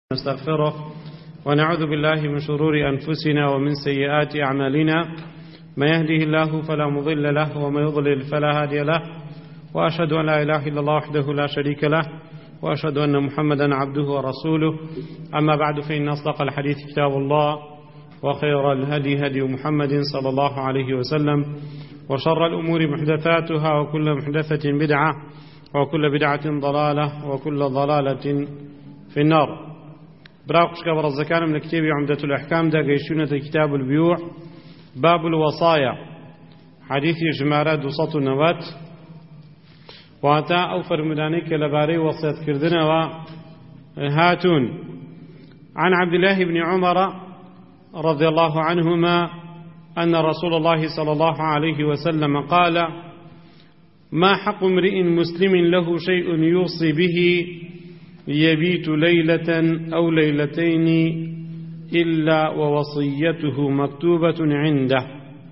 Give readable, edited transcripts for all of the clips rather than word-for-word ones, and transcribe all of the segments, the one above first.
نستغفره ونعوذ بالله من شرور أنفسنا ومن سيئات أعمالنا ما يهده الله فلا مضل له وما يضلل فلا هادي له وأشهد أن لا إله إلا الله وحده لا شريك له وأشهد أن محمدا عبده ورسوله. أما بعد، فإن أصدق الحديث كتاب الله وخير الهدي هدي محمد صلى الله عليه وسلم وشر الأمور محدثاتها وكل محدثة بدعة وكل بدعة ضلالة وكل ضلالة في النار. براقش كبر الزكاة من كتاب عمدة الأحكام دا قيشونة كتاب البيوع باب الوصايا حديث جمارة دوسط النوات واتا أوفر مدانيك لباري وصيت كردنا وهاتون. عن عبد الله بن عمر رضي الله عنهما أن رسول الله صلى الله عليه وسلم قال: ما حق امرئ مسلم له شيء يوصي به يبيت ليلة أو ليلتين إلا ووصيته مكتوبة عنده.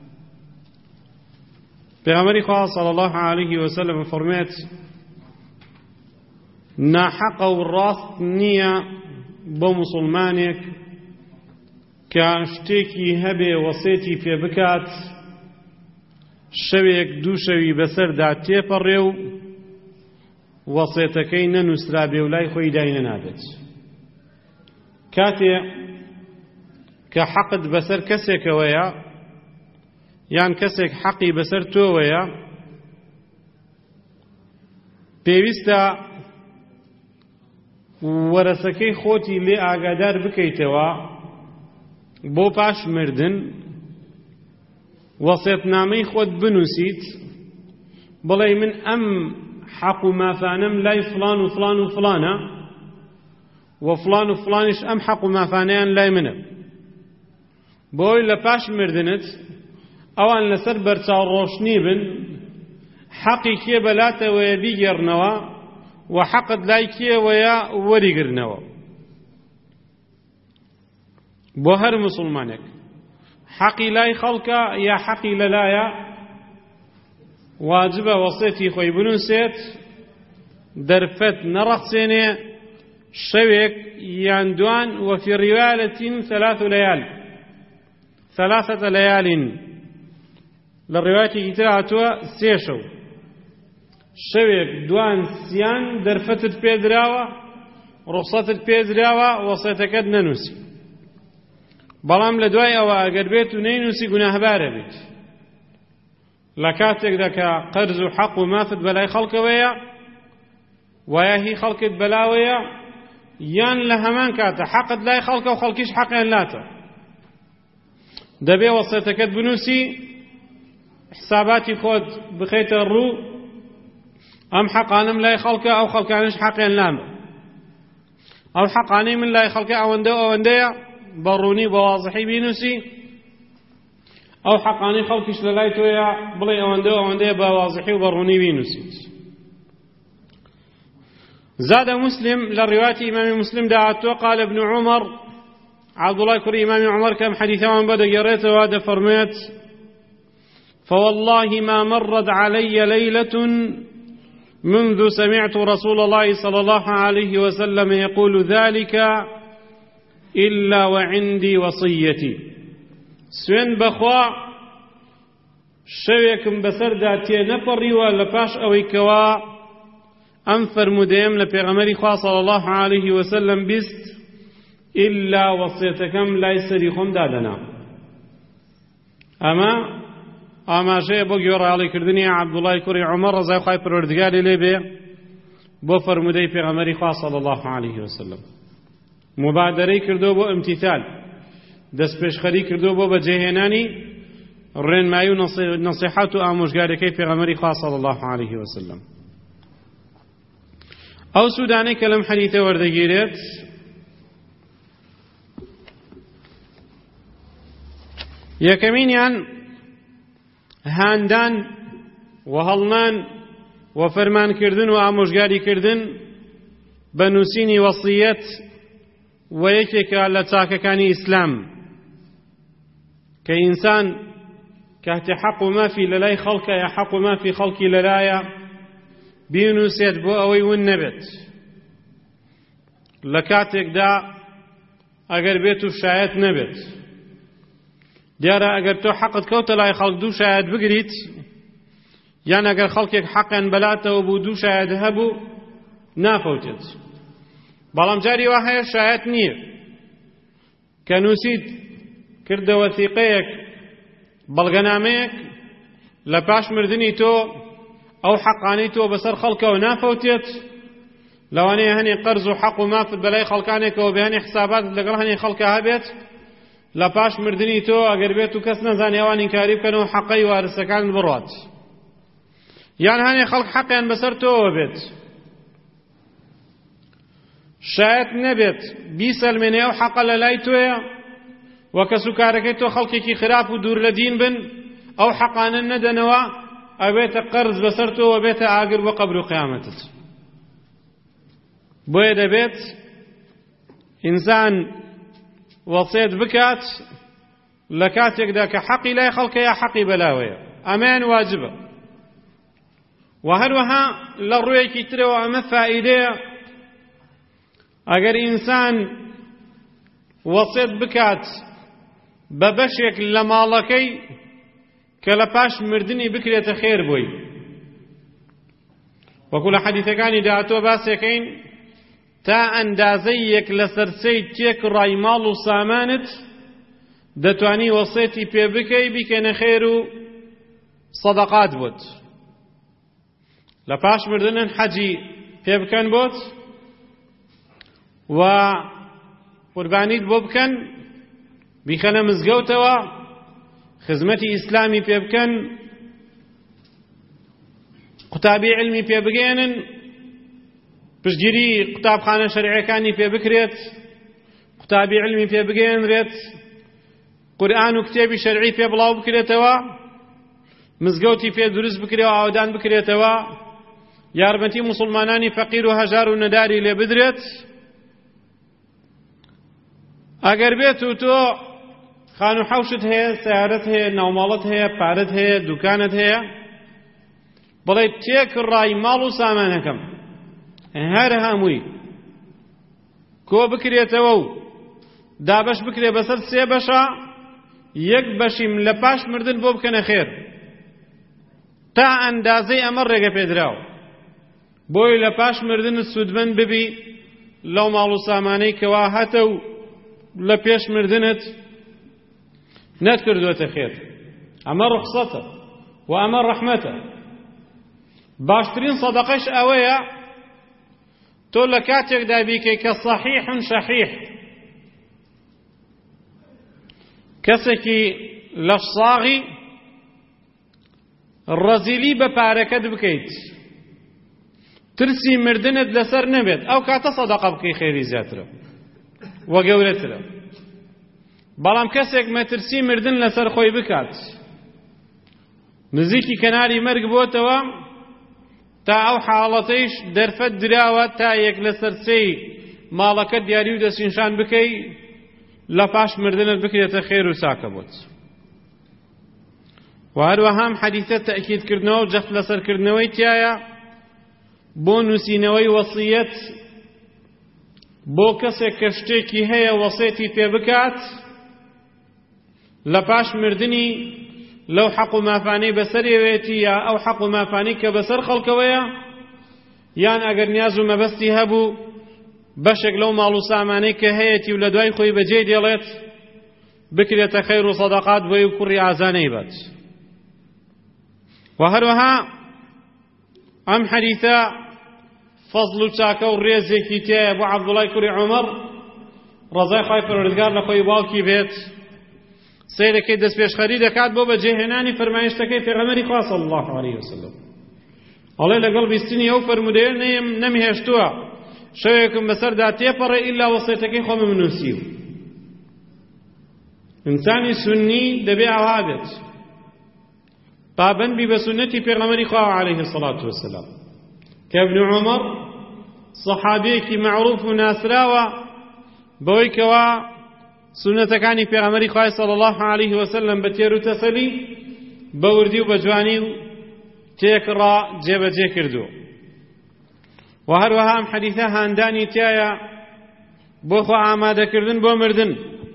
پیغمبر خواه صلى الله عليه وسلم فرميت: ناحق والراست نية بمسلمانك كاشتيكي هبه وصيتي في بكات شويك دو شوي بسر دا تيپريو وەسێتەکەی نەنووسرا بێ و لای خۆی دای نەنابێت. کاتێ کە حەقت بەسەر کەسێکەوەیە یان کەسێک حەقی بەسەر تۆوەیە، پێویستە وەرەسەکەی خۆتی لێ ئاگادار بکەیتەوە بۆ پاش مردن، وەسێتنامەی خۆت بنووسیت، بڵێ من ئەم حق ما فانم لاي فلان وفلان وفلانة وفلان وفلانش أم حق ما فانيان لاي منه بوي لباش مردنت أوان لسر برچاو روشني بن حقي كي بلاته ويا بيگرنوا وحقد لاي كي ويا وريگرنوا. بو هر مسلمانك حقي لاي خلقا يا حقي للايا واجب وصيتي خوي بنووسێت، دەرفەت نەڕەخسێنێ شەوێک یان دوان. وفي رواية ثلاثة ليال للرواية تراتوا سيشو شەوێک دوان سیان دەرفەتت پێدراوە، ڕوخسەتت پێدراوە، وەسێتەکەت نەنووسی، بەڵام لە دوای ئەوە ئەگەر بێت و نەینووسی گوناهبارە بێت. لكاتك دكا قرز حق ومافت بلاي خلق ويا وياهي خلقت بلاويا يان لهمان كاتا حقت لاي خلق وخلقيش حقا لاتا دبي وصيتك بنوسي حساباتي خود بخيت الرو أم حقانم لاي خلق أو خلقانش حقا لام أو حقاني من لاي خلق أو انديا بروني بواضحي بنوسي أو حقاني خلقش للايتو يا بلي أونديه بواضحي وبروني بينوسيت. زاد مسلم للرواية إمام مسلم دعته قال ابن عمر عبد الله كري إمام عمر كم حديثا عن بدأ قريته وهذا فرميت: فوالله ما مرت علي ليلة منذ سمعت رسول الله صلى الله عليه وسلم يقول ذلك إلا وعندي وصيتي. سوێن بەخوا شەوێکم بەسەردا تێنەپەڕیوە لە پاش ئەوەی کەوا ئەم فەرموودەیەم لە پێغەمبەری خوا صلی الله عليه وسلم بیست، ئیلا وەسیەتەکەم لای سەری خۆم دادەنا. ئەمە ئاماژەیە بۆ گوێڕایەڵیکردنی عەبدوڵای کوڕی عومەر ڕەزای خوای پەروەردگاری لێ بێ بۆ فەرموودەی پێغەمبەری خوا صلی الله عليه وسلم. مبادرەی کردو بۆ ئیمتیثال، دەست پێشخەری کردو بۆ بەجێهێنانی ڕێنمایی و نەسیحەت و ئامۆژگاریەکەی پێغەمبەری خوا صلی الله عليه وسلم. ئەو سوودانەی کە لەم حەدیثە وەردەگیرێت یەکەمینیان هاندان و هەڵنان و فەرمانکردن و ئامۆژگاریکردن بە نووسینی وەسیەت و یەکێکە لە چاکەکانی ئیسلام کە ئینسان کاتێ حەق و مافی لەلای خەڵکە یا حەق و مافی خەڵکی لەلایە بینووسێت بۆ ئەوەی ون نەبێت. لە کاتێکدا ئەگەر بێت و شایەت نەبێت. دیارە ئەگەر تۆ حەقت کەوتە لای خەڵک دوو شایەت بگریت، یان ئەگەر خەڵکێک حەقیان بەلاتەوە بوو دوو شایەت هەبوو نافەوتێت. بەڵام جاری وا هەیە شایەت نییە کە نووسیت کردە وەثیقەیەک بەڵگەنامەیەک لە پاش مردنی تۆ ئەو حەقانەی تۆ بەسەر خەڵکەوە نافەوتێت، لەوانەیە هەنێ قەرز و حەق و مافت بەلای خەڵکانێکەوە بێ هەنێ حسابات لەگەڵ هەنێ خەڵکە هەبێت، لە پاش مردنی تۆ ئەگەر بێت و کەس نەزانێ ئەوان ئینکاری بکەنەوە حەقەی وارثەکان بڕوات، یان هەنێ خەڵک حەقیان بەسەر تۆوە بێت شایەت نەبێت بیسەلمێنێ ئەو حەقە لە لای تۆیە وە کە سوکارەکەی تۆ خەڵکێکی خراپ و دوور لە دین بن ئەو حەقانە نەدەنەوە ئەبێتە قەرز بەسەر تۆوە بێتە ئاگر بۆ قەبر و قیامەتت. بۆیە دەبێت ئینسان وەسیەت بکات لە کاتێکدا کە حەقی لای خەڵکە یا حەقی بەلاوەیە، ئەمەیان واجبە. و هەروەها لە ڕوویەکی ترەوە ئەمە فائیدەیە ئەگەر ئینسان وەسیەت بکات بە بەشێک لە ماڵەکەی کە لە پاش مردنی بکرێتە خێر بۆی. وەکو لە حەدیثەکانی داهاتوە باسێکەین تا ئەندازەیەک لەسەر سەی تێک ڕای ماڵ و سامانت دەتوانی وەسیەتی پێ بکەی بیکەنە خێر و سەدەقات بۆت. لە پاش مردنن حەجی پێ بکەن بۆت و قوربانیت بۆ بکەن بیخەنە مزگەوتەوە خزمەتی ئیسلامی پێ بکەن قوتابی علمی پێ بگێنن پشتگیری قوتابخانە شەرعیەکانی پێ بکرێت قوتابی علمی پێ بگێنرێت قورئان و کتێبی شەرعی پێ بڵاو بکرێتەوە مزگەوتی پێ دروست بکرێت و ئاودان بکرێتەوە یارمەتی موسڵمانانی فەقیر و هەژار و نەداری لێ بدرێت. ئەگەر بێت و تۆ خان و حەوشت هەیە سیارەت هەیە ناوماڵت هەیە پارەت هەیە دوکانت هەیە بڵێ تێک ڕای ماڵ و سامانەکەم هەر هەمووی کۆ بکرێتەوە و دابەش بکرێ بەسەر سێ بەشە یەک بەشیم لە پاش مردن بۆ بکەنە خێر تا ئەندازەی ئەمە ڕێگە پێدراوە بۆی لە پاش مردنت سوودمەند ببی لەو ماڵ و سامانەی کەوا هەتە و لە پێش مردنت نەتکردوێتە خێر. ئەمە ڕوخسەتە و ئەمە ڕەحمەتە. باشترین سەدەقەش ئەوەیە تۆ لە کاتێکدا بیکەی کە صەحیح شەحیح کەسێکی لەش ساغی ڕەزیلی بە پارەکەت بکەیت ترسی مردنت لەسەر نەبێت ئەو کاتە سەدەقە بکەی خێری زیاترە و گەورەترە. بەڵام کەسێک مەترسی مردن لەسەر خۆی بکات نزیکی کەناری مەرگ بۆتەوە تا ئەو حاڵەتەیش دەرفەت دراوە تا یەک لەسەر سێی ماڵەکەت دیاری و دەستنیشان بکەی لە پاش مردنت بکرێتە خێر و ساکە بۆت. و هەروەهام حەدیثە تەئکیدکردنەوە و جەخت لەسەرکردنەوەی تایە بۆ نووسینەوەی وەسیەت بۆ کەسێک کە شتێکی هەیە وەسیەتی پێ بکات لە پاش مردنی لەو حەق و مافانەی بەسەرێوێتی یا ئەو حەق و مافانەی کە بەسەر خەڵکەوەیە یان ئەگەر نیاز و مەبەستی هەبوو بەشێک لەو ماڵ و سامانەی کە هەیەی و لە دوای خۆی بەجێ دێڵێت بکرێتە خەیر و سەدەقات بۆی و کوڕی ئازانەی بێت. و هەروەها ئەم حەدیثە فەزڵ و چاکە و ڕێزێکی تێیە بۆ عەبدوڵای کوڕی عومەر ڕەزای خوای پەروەردگار لە خۆی باوکی بێت سیرەکەی دەستپێشخەری دەکات بۆ بەجێهێنانی فەرمایشتەکەی پێغەمبەری خوا صلی الله علیه وسلم. ئەڵێ لەگەڵ بیستنی ئەو فەرمودەیە نەمهێشتووە شەوێکم بەسەردا تێپەڕێ ئیلا وەسیەتەکەی خۆمم نووسیوە. ئینسانی سونی دەبێ ئاوا بێت پابەندبی بە سونەتی پێغەمبەری خوا عەلەیه الصەلاة وەسەلام کە ئیبن عومەر سەحابەیەکی مەعروف و ناسراوە بەوەی کەوا سنەتەکانی پێغەمبەری خوای صلی الله علیه وسلم بە تێر و تەسەلی بە وردی و بە جوانی و تێکڕا جێبەجێ کردو. و هەروەها ئەم حەدیثە هاندانی تایە بۆ خۆ ئامادەکردن بۆ مردن.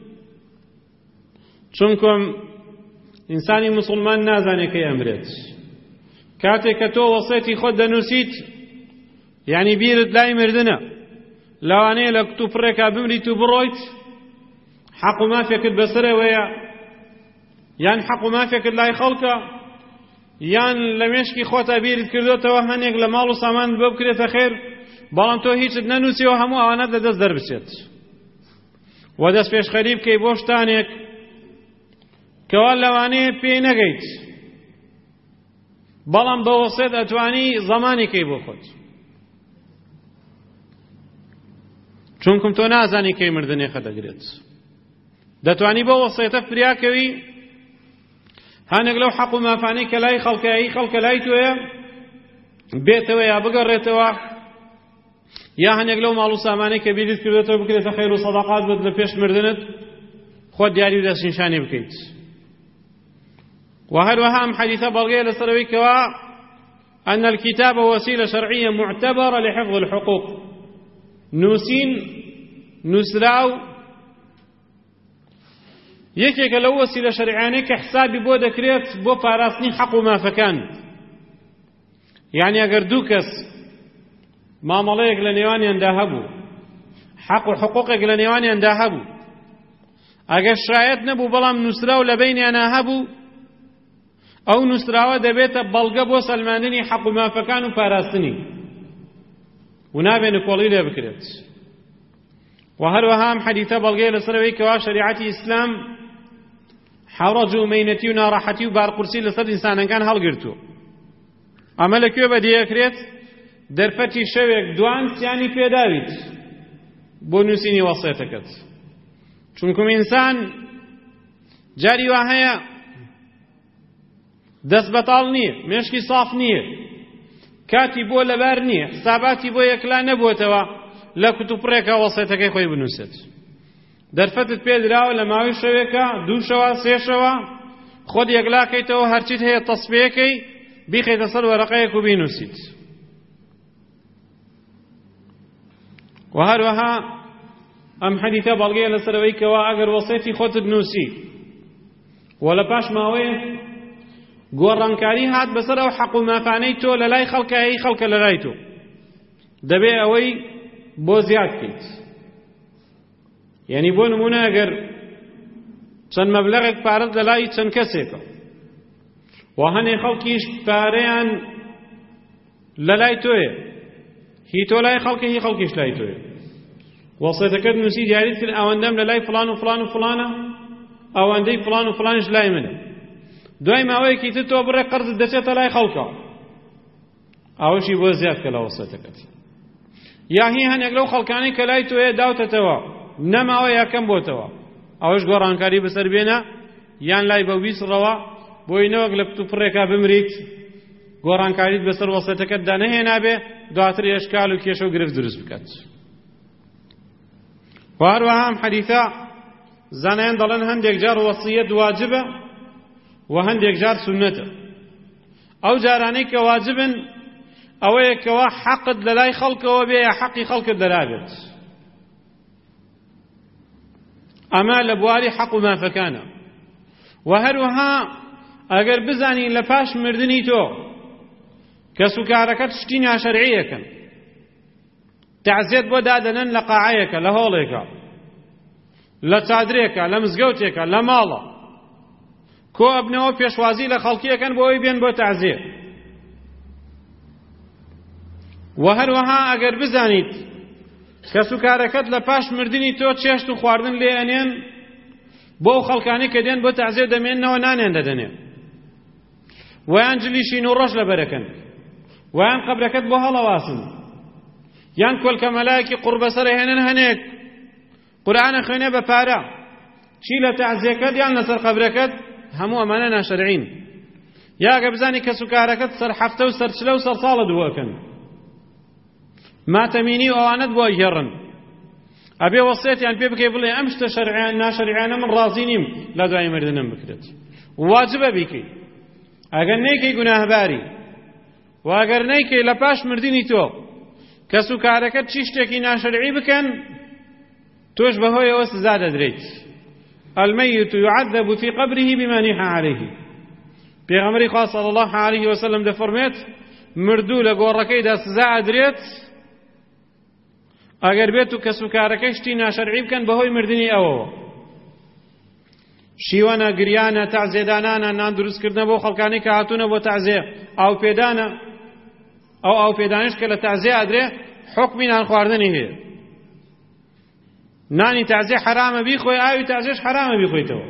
چونکە ئینسانی موسڵمان نازانێت کەی ئەمرێت. کاتێک کە تۆ وەسیەتی خۆت دەنووسیت، یعنی بیرت لای مردنە، لەوانەیە لە کتوب پڕێکا بمریت و بڕۆیت، حەق و مافێکت بەسەرەوەیە، یان حەق و مافێکت لای خەڵکە، یان لە مێشکی خۆتا بیرت کردوتەوە هەنێک لە ماڵ و سامان بۆ بکرێتە خێر، بەڵام تۆ هیچت نەنووسیەوە، هەموو ئەوانەت لەدەست دەربچێت و دەست پێشخەری بکەی بۆ شتانێک کەوا لەوانەیە پێی نەگەیت، بەڵام بە وەسیەت ئەتوانی زەمانی کەی بۆ خۆت، چونکم تۆ نازانی کەی مردنێخە دەگرێت. دەتوانی بۆ وەسیەتە فریاکەوی هەنێک لەو حەق و مافانەی کە لای خەڵکایی خەڵکە لای تۆیە بێتەوە یا بگەڕێتەوە، یا هەنێک لەو ماڵ و سامانەی کە بیرت کردێتەوە بکرێتە خەیر و سەدەقات بێت لە پێش مردنت، خۆت دیاری و دەستنیشانی بکەیت. وهروها أم حديثة بلغية لسروي كوا أن الكتاب وسيلة شرعية معتبرة لحفظ الحقوق. نوسين نسراو يكيك لو وسيلة شرعية كحسابي بو دكريت بو باراسني حق ما فكان. يعني أقر دوكس ما ملايك لنيواني انداهبو حق وحقوقك لنيواني انداهبو أقر شرايت نبو بلام نسراو لبيني أنا هبو ئەو نووسراوە دەبێتە بەڵگە بۆ سەلماندنی حەق و مافەکان و پاراستنی و نابێنە کۆڵی لێ بکرێت. و هەروەها ئەم حەدیثە بەڵگەیە لەسەرەوەی کەوا شەریعەتی ئیسلام حەڕەج و مەینەتی و ناڕەحەتی و بارقورسی لەسەر ئینسانەکان هەڵگرتووە. ئەمە لەکوێ بەدیەکرێت؟ دەرفەتی شەوێک دوان سیانی پێداویت بۆ نووسینی وەسیەتەکەت. چونکە ئینسان جاری وا هەیە دەست بەتاڵ نییە، مێشکی ساف نییە، کاتی بۆ لەبار نییە، حساباتی بۆ یەکلا نەبووتەوە لە کتوپڕێکە وەسیەتەکەی خۆی بنووسێت. دەرفەتت پێدراوە لە ماوەی شەوێکە، دوو شەوە، سێ شەوە، خۆت یەکلاکەیتەوە، هەرچیت هەیە تەسبیەکەی بیخەیتە سەر وەرەقەیەک و بینووسیت. و هەروەها ئەم حەدیثە بەڵگەیە لەسەرەوەی کەوا ئەگەر وەسیەتی خۆتت نووسی و لە پاش ماوەیەک گۆڕانکاری هات بەسەر ئەو حەق و مافانەی تۆ لە لای خەڵکایی خەڵکە لە لای تۆ، دەبێ ئەوەی بۆ زیاد بکەیت. یعنی بۆ نمونە ئەگەر چەند مەبلەغێک پارەت لە لای چەند کەسێکە و هەنێ خەڵکیش پارەیان لە لای تۆیە، هی تۆ لای خەڵکە، هی خەڵکیش لای تۆیە، وەسیەتەکەت نووسی دیاریت کرد ئەوەندەم لە لای فڵان و فڵان و فڵانە، ئەوەندەی فڵان و فڵانش لای منە. دوای ماوەیەکی تر تۆ بڕێ قەرزت دەچێتە لای خەڵکە، ئەوەشی بۆ زیاد کە لە وەسیەتەکەت. یا هی هەنێک لەو خەڵکانەی کە لای تۆیە داوتەتەوە نەماوە یاکەم بۆتەوە، ئەوەش گۆڕانکاری بەسەر بێنە، یان لای بە ویسڕەوە بۆی نەوەک لە کتوپڕێکا بمریت گۆڕانکاریت بەسەر وەسیەتەکەتدا نەهێنابێ، دواتر ئێشکال و کێشە و گرفت دروست بکات. و هەروەها ئەم حەدیثە زانایان دەڵێن هەندێک جار وەسیەت واجبە و هەندێک جار سونەتە. ئەو جارانەی کە واجبن ئەوەیە کەوا حەقت لە لای خەڵکەوە بێ یا حەقی خەڵکت دەرابێت، ئەمە لە بواری حەق و مافەکانە. و هەروەها ئەگەر بزانی لە پاش مردنی تۆ کە سوکارەکەت شتی ناشەرعیەکەن، تەعزیەت بۆ دادەنن لە قاعەیەکە، لە هۆڵێکە، لە چادرێکە، لە مزگەوتێکە، لە ماڵە، کۆ ئەبنەوە پێشوازی لە خەڵکیەکەن بۆ ئەوی بێن بۆ تەعزیە. و هەروەها ئەگەر بزانیت کە سوکارەکەت لە پاش مردنی تۆ چێشت و خواردن لێ ئەنێن بۆ ئەو خەڵکانەی کە دێن بۆ تەعزیە دەمێننەوە نانیان دەدەنێن، ویان جلیشین و ڕۆژ لەبەرەکەن، ویان قەبرەکەت بۆ هەڵەواسن، یان کۆلکە مەلایەکی قوربەسەر هێنن هەنێک قورئانە خوێنێ بە پارە چی لە تەعزیەکەت یان لەسەر قەبرەکەت، هەموو ئەمانە ناشەرعین. یا ئەگەر بزانی کە سوکارەکەت سەر حەفتە و سەر چلە و سەر ساڵت بۆکەن، ماتەمینی و ئەوانت بۆ هێڕن، ئەبێ وەسیەتیان پێ بکەی بڵێ ئەم شتە شەرعیان ناشەرعیانە من ڕازی نیم لە دوای مردنم بکرێت، واجبە بیکەی. ئەگەر نەیکەی گوناهباری، و ئەگەر نەیکەی لە پاش مردنی تۆ کە سوکارەکەت چی شتێکی ناشەرعی بکەن، تۆش بەهۆی ئەوە سزا دەدرێیت. الميت يعذب في قبره بما نيح عليه. پێغەمبەری خوا صلی الله عليه وسلم دەفەرمێت مردوو لە گۆڕەکەیدا سزا ئەدرێت ئەگەر بێت و کەسوکارەکەی شتی ناشەرعی بکەن بەهۆی مردنی ئەوەوە. شیوەنە، گریانە، تەعزیێدانانە، نان دروستکردنە بۆ خەڵکانی کە هاتوونە بۆ تەعزیێ، ئاوپێدانە. ئەو ئاوپێدانش کە لە تەعزیێ ئەدرێ حوکمی نان خواردنی هەیە. نانی تەعزیێ حرامە بیخۆی، ئاوی تەعزیێش حرامە بیخۆیتەوە.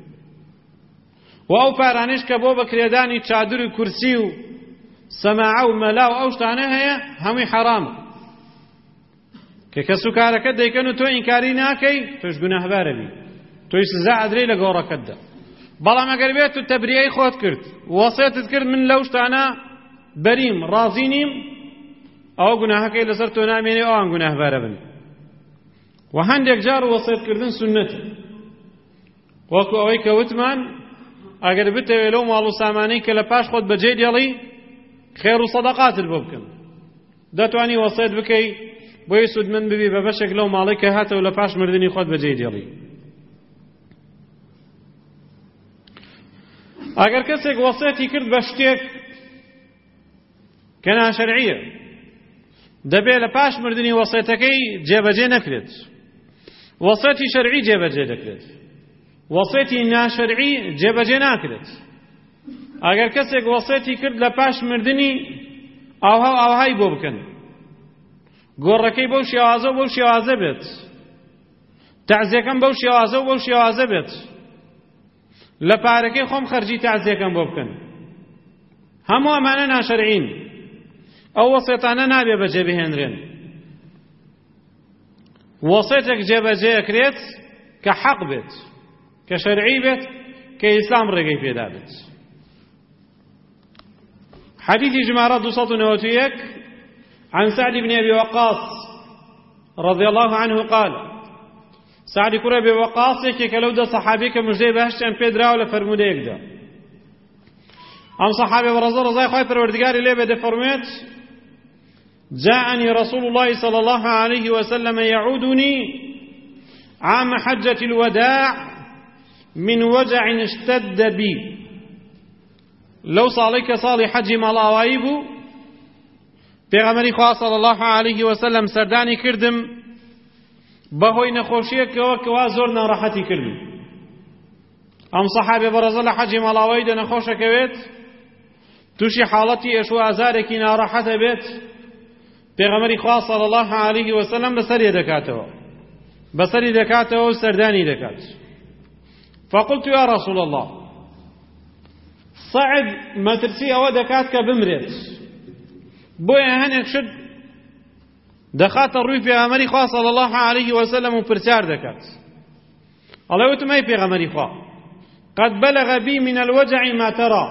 و ئەو پارانش کە بۆ بەکرێدانی چادر و کورسی و سەماعە و مەلا و ئەو شتانە هەیە هەمووی حرامە کە کەسوکارەکەت دەیکەن و تۆ ئینکاری ناکەی، تۆش گوناهبارە بی، تۆی سزا ئەدرێی لە گۆڕەکەتدا. بەڵام ئەگەر بێت و تەبریەی خۆت کرد، وەسیەتت کرد من لەو شتانە بەریم، ڕازی نیم، ئەوە گوناهەکەی لەسەر تۆ نامێنێ، ئەوان گوناهبارە بن. و هەندێک جار وەسیەتکردن سوننەتە، وەکو ئەوەی کە وتمان ئەگەر بتەوێت لەو ماڵ و سامانەی کە لە پاش خۆت بەجێ دێڵی خێر و سەدەقاتت بۆ بکەن، دەتوانی وەسیەت بکەی بۆی سودمەند ببی بە بەشێک لەو ماڵی کە هاتەوە لە پاش مردنی خۆت بەجێ دێڵی. ئەگەر کەسێک وەسیەتی کرد بە شتێک کە ناشەرعیە، دەبێت لە پاش مردنی وەسیەتەکەی جێبەجێ نەکرێت. وەسیەتی شەرعی جێبەجێ دەکرێت، وەسیەتی ناشەرعی جێبەجێ ناکرێت. ئەگەر کەسێک وەسیەتی کرد لە پاش مردنی ئاوهای بۆ بکەن، گۆڕەکەی بەو شێوازە و بەو شێوازە بێت، تەعزیەکەم بەو شێوازە و بەو شێوازە بێت، لە پارەکەی خۆم خەرجی تەعزیەکەم بۆ بکەن، هەموو ئەمانە ناشەرعین. ئەو وەسیەتانە نابێ بەجێ بهێنرێن. وەسیەتێک جێبەجێ ئەکرێت کە حەق بێت، کە شەرعی بێت، کە ئیسلام ڕێگەی پێدا بێت. حديث جمارة 291 عن سعد بن أبي وقاص رضي الله عنه قال سعد كرة أبي وقاص كلو ده صحابي كمجدي بهشتن بيدرا ولا فرموده يكدا أم صحابي ورزا رضاي خواهي پروردگاري ليه بده فرميت جاءني رسول الله صلى الله عليه وسلم يعودني عام حجة الوداع من وجع اشتد بي لو صالك صالي حج مالاوایی بو پیغمبری خواه صلی الله علیه و سلم سردانی کردم بەهۆی نەخۆشیەکەوە کەوا زۆر ناڕەحەتی کردم. ئەم سەحابێ بەڕەزە لە حەجی ماڵاواییدا نەخۆشەکەوێت، تووشی حاڵەتی ئێش و ئازارێکی ناڕەحەتە بێت، پێغەمبەری خوا صلی الله علیه و سلم بەسەری دەکاتەوە و سەردانی دەکات. فقلت يا رسول الله صعب مەترسی ئەوە دەکات کە بمرێت، بۆیە هەنێک شت دەخاتە ڕووی پێغەمبەری خوا صلی الله علیه و سلم و پرسیار دەکات. ئەڵێ وتم ئەی پێغەمبەری خوا قد بلغ بي من الوجع ما ترى،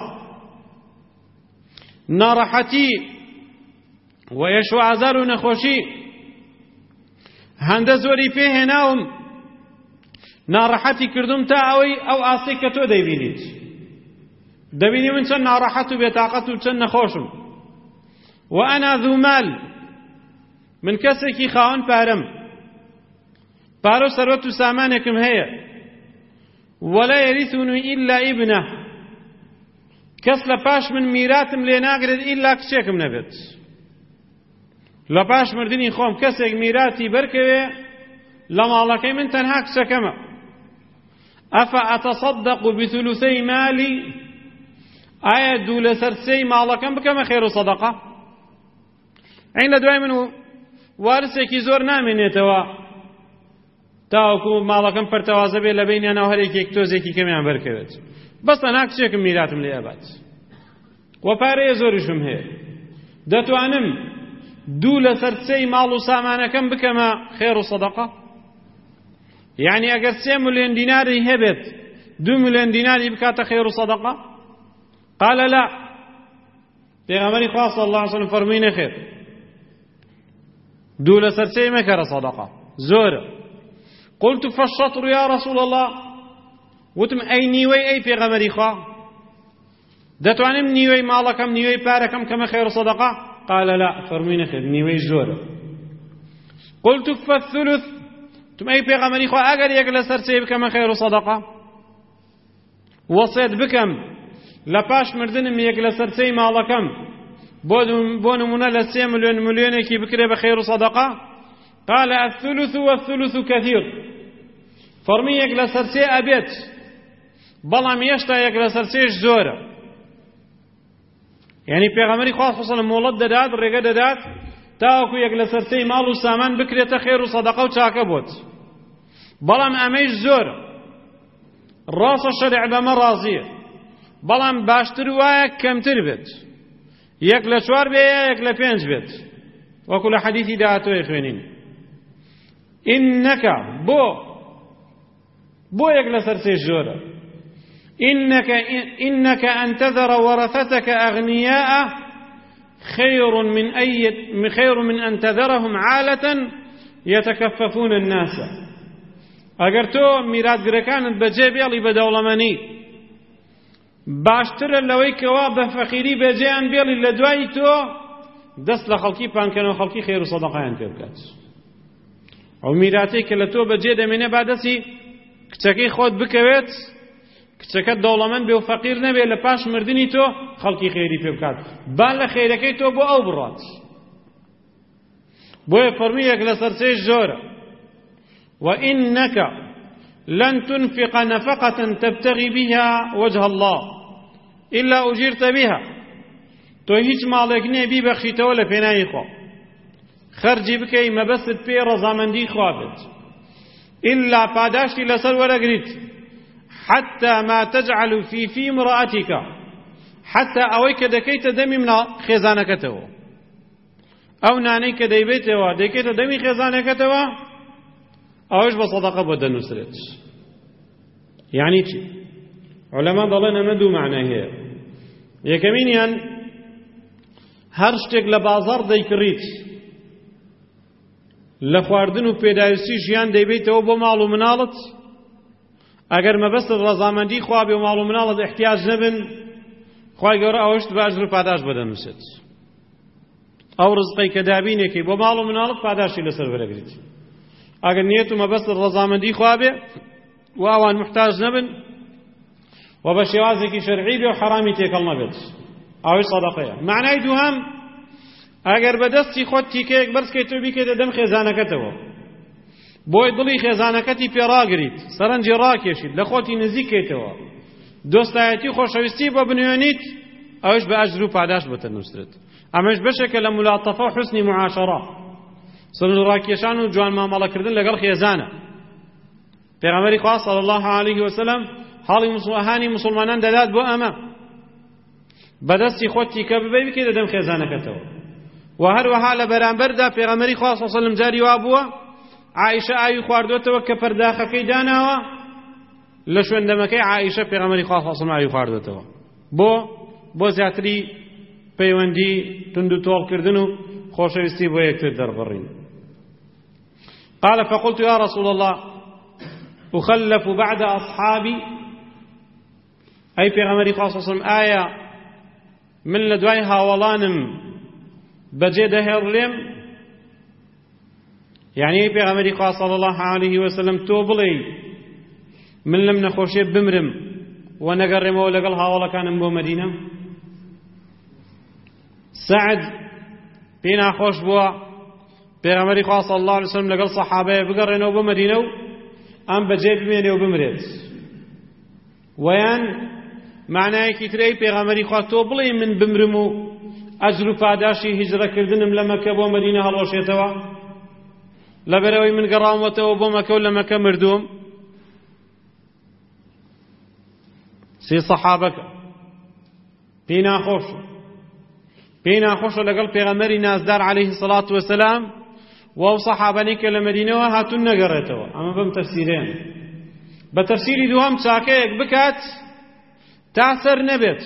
ناڕەحەتی و ئێش و ئازار و نەخۆشی هەندە زۆری پێهێناوم، ناڕەحەتی کردوم تا ئەوەی ئەو ئاستی کە تۆ دەیبینیت. دەبینی من چەند ناڕەحەت و بێتاقەت و چەند نەخۆشم. وأنا ذو مال، من کەسێکی خاوەن پارەم، پارە و سەرۆت و سامانێکم هەیە. ولا يرثني إلا ابنه، کەس لە پاش من میراتم لێ ناگرێت ئیلا کچێکم نەبێت. لە پاش مردنی خۆم کەسێک میراتی بەرکەوێ لە ماڵەکەی من تەنها کچەکەمە. ئەفەئەتەصەدەق بثلثەی مالی، ئایا دوو لەسەر سێی ماڵەکەم بکەمە خێر و سەدەقە؟ عین لە دوای من وارسێکی زۆر نامێنێتەوە تاوەکو ماڵەکەم پەرتەوازە بێت لە بینیانەوە هەرێکێک تۆزێکی کەمیان بەرکەوێت، بەس تەنها کچێکم میراتم لێ ئەبات و پارەیە زۆریشم هەیە. دەتوانم دوو لەسەر سێی ماڵ و سامانەکەم بکەمە خێر و سەدەقە؟ یعنی ئەگەر 3 ملیۆن دیناری هەبێت 2 ملیۆن دیناری بکاتە خێر و سەدەقە؟ قال لا، پێغەمبەری خوا صلی الله علیه و سلم فەرمووی نەخێر، دوو لەسەر سێی مەکەرە سەدەقە، زۆرە. قلت فالشطر يا رسول الله، وتم ئەی نیوەی ئەی پێغەمبەری خوا، دەتوانم نیوەی ماڵەکەم نیوەی پارەکەم کەمە خێر و سەدەقە؟ قال لا، فەرمووی نەخێر، نیوەی زۆرە. قلت فالثلث، تمەی پێغەمبەری خوا ئەگەر یەک لە سەرچێ بکەمە خێر و سەدەقە وەسیەت بکەم لە پاش مردنم یەک لە سەرچەی ماڵەکەم بۆ نمونە لە 3 ملیۆنێکی بکرێ بە خێر و سەدەقە قال الثلث والثلث كثير فەرمی یەک لە سەرچێ ئەبێت بەڵام هێشتا یەک لە سەرچێش زۆرە یعنی پێغەمبەری خوا صلی الله علیه و سلم مۆڵەت دەدات ڕێگە دەدات تاوەکو یەک لە سەرچەی ماڵ و سامان بکرێتە خێر و سەدەقە و چاکە بۆت بەڵام ئەمەیش زۆرە ڕاستە شەریع بەمە ڕازییە بەڵام باشتر وایە کەمتر بێت یەک لە 4 بێ یەک لە 5 بێت وەکو لە حەدیثی داهاتووی خوێنین ئینەکە بۆ یەک لە سەرچێش زۆرە إنك أن تذر ورثتك أغنياء خير من أن تذرهم عالة يتكففون الناس ئەگەر تۆ میراثگرەکانت بەجێ بێڵی بە دەوڵەمەنی باشترە لەوەی کەوا بە فەقیری بەجێیان بێڵی لە دوای تۆ دەست لە خەڵکی پانکەنەوە خەڵکی خێر و سەدەقەیان پێ بکات ئەو میراثەی کە لە تۆ بەجێ دەمێنێ با دەستی کچەکەی خۆت بکەوێت کچەکەت دەوڵەمەند بێ و فەقیر نەبێ لە پاش مردنی تۆ خەڵکی خێری پێ بکات با لە خێرەکەی تۆ بۆ ئەو بڕات بۆیە فەرمی یەک لە سەرچێش زۆرە وإنك لن تنفق نفقة تبتغي بها وجه الله إلا أجرت بها تو هیچ ماڵێک نییە بیبەخشیتەوە لە پێناوی خوا خەرجی بکەی مەبەست پێ ڕەزامەندی خوا بێت إلا پاداشتی لەسەر وەرەگریت حتى ما تجعل في امرأتك حتى ئەوەی کە دەکەیتە دەمی خێزانەکەتەوە ئەو نانەی کە دەیبێتەوە دەکەیتە دەمی خێزانەکەتەوە ئەوەش بە سەدەقە بۆ دەنووسرێت یعنی چی عولەما دەڵێن ئەمە دوو معنای هەیە یەکەمینیان هەر شتێک لە بازاڕ دەیکڕیت لە خواردن و پێداویستی ژیان دەیبێتەوە بۆ ماڵ و مناڵت ئەگەر مەبەستت ڕەزامەندی خوا بێ و ماڵ و مناڵت احتیاج نەبن خوای گەورە ئەوەشت بە ئەجر و پاداش بەدەنووسێت ئەو ڕزقەی کە دابینێکی بۆ ماڵ و مناڵت پاداشی لەسەر وەرەگریت ئەگەر نیەت و مەبەستت ڕەزامەندی خوا بێ و ئەوان محتاج نەبن و بە شێوازێکی شەرعی بێ و حەرامی تێکەڵ نەبێت ئەوەی سەدەقەیە معنای دووهەم ئەگەر بەدەستی خۆت تیکەیەک بەرزکەیت و بیکەیتە دەم خێزانەکەتەوە بۆی دڵی خێزانەکەتی پێڕاگریت سەرنجی ڕاکێشیت لە خۆتی نزیکەیتەوە دۆستایەتی خۆشەویستی بۆ بنوێنیت ئەوش بە ئەجر و پاداش بەتەنووسرێت ئەمەش بەشێکە لە مولاتەفە و حوسنی معاشەڕە سەرنج ڕاکێشان و جوان مامەڵەکردن لەگەڵ خێزانە پێغەمبەری خوا صلی الله علیه وسلم حاڵی ئاهانی موسڵمانان دەدات بۆ ئەمە بەدەستی خۆت تیکە ببەی بکەیتە دەم خێزانەکەتەوە و هەروەها لە بەرامبەردا پێغەمبەری خوا صلی الله علیه وسلم جاری وا بووە عائشە ئاوی خواردوێتەوە کە پەرداخەکەی داناوە لە شوێندەمەکەی عائشە پێغەمبەری خوا صلی الله علیه وسلم ئاوی خواردوێتەوە بۆ زیاتری پەیوەندی تند و تۆڵکردن و خۆشەویستی بۆ یەکتر دەربڕین قال فقلت يا رسول الله أخلف بعد أصحابي أي پیغمبری خوا صلی الله علیه وسلم آیا من لدوای هاوڵانم بەجێ دەهێڵێم یعنی پیغمبری خوا صلی الله علیه وسلم تۆ بڵێ من لەم نەخۆشیە بمرم و نەگەڕێمەوە لەگەڵ هاوڵەکانم بۆ مەدینە سعد پێی ناخۆش بووە پێغەمبەری خوا صلی الله علیه وسلم لەگەڵ سەحابەیە بگەڕێنەوە بۆ مەدینە و ئەم بەجێ بمێنێ و بمرێت ویان معنایەکی ترەی پێغەمبەری خوا تۆ بڵێ من بمرم و ئەجر و پاداشی هیجرەکردنم لە مەکە بۆ مەدینە هەڵۆشێتەوە لەبەرەوەی من گەڕامەوەتەوە بۆ مەکە و لە مەکە مردوم سێ سەحابەکە پێی ناخۆشە لەگەڵ پێغەمبەری نازدار عەلەیهی السەڵات وەسەلام و ئەو سەحابەی کە لە مەدینەوە هاتوون نەگەڕێتەوە ئەمە بەم تەفسیرەیە بە تەفسیری دووەم چاکەیەک بکات تا سەر نەبێت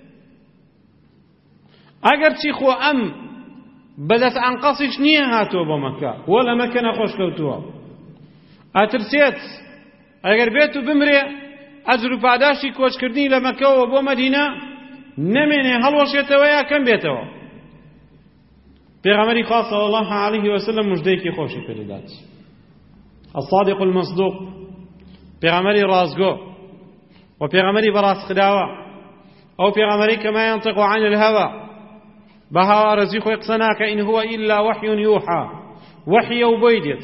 ئەگەر چی خۆ ئەم بەدەست ئەنقەسیش نییە هاتووە بۆ مەکە وە لە مەکە نەخۆش کەوتووە ئەترسێت ئەگەر بێت و بمرێ ئەجر و پاداشی کۆچکردنی لە مەکەوە بۆ مەدینە نەمێنێ هەڵوەشێتەوە یا کەم بێتەوە پێغەمبەری خوا صلی الله علیه وسلم موژدەیەکی خۆشی پێدەدات الصادق المصدوق پێغەمبەری ڕازگۆ و پێغەمبەری بەڕاستخراوە ئەو پێغەمبەری کە ما ينطق عن الهوى بە هاوارەزی خۆی قسە ناکە إن هو إلا وحي يوحى وحي و بۆی دێت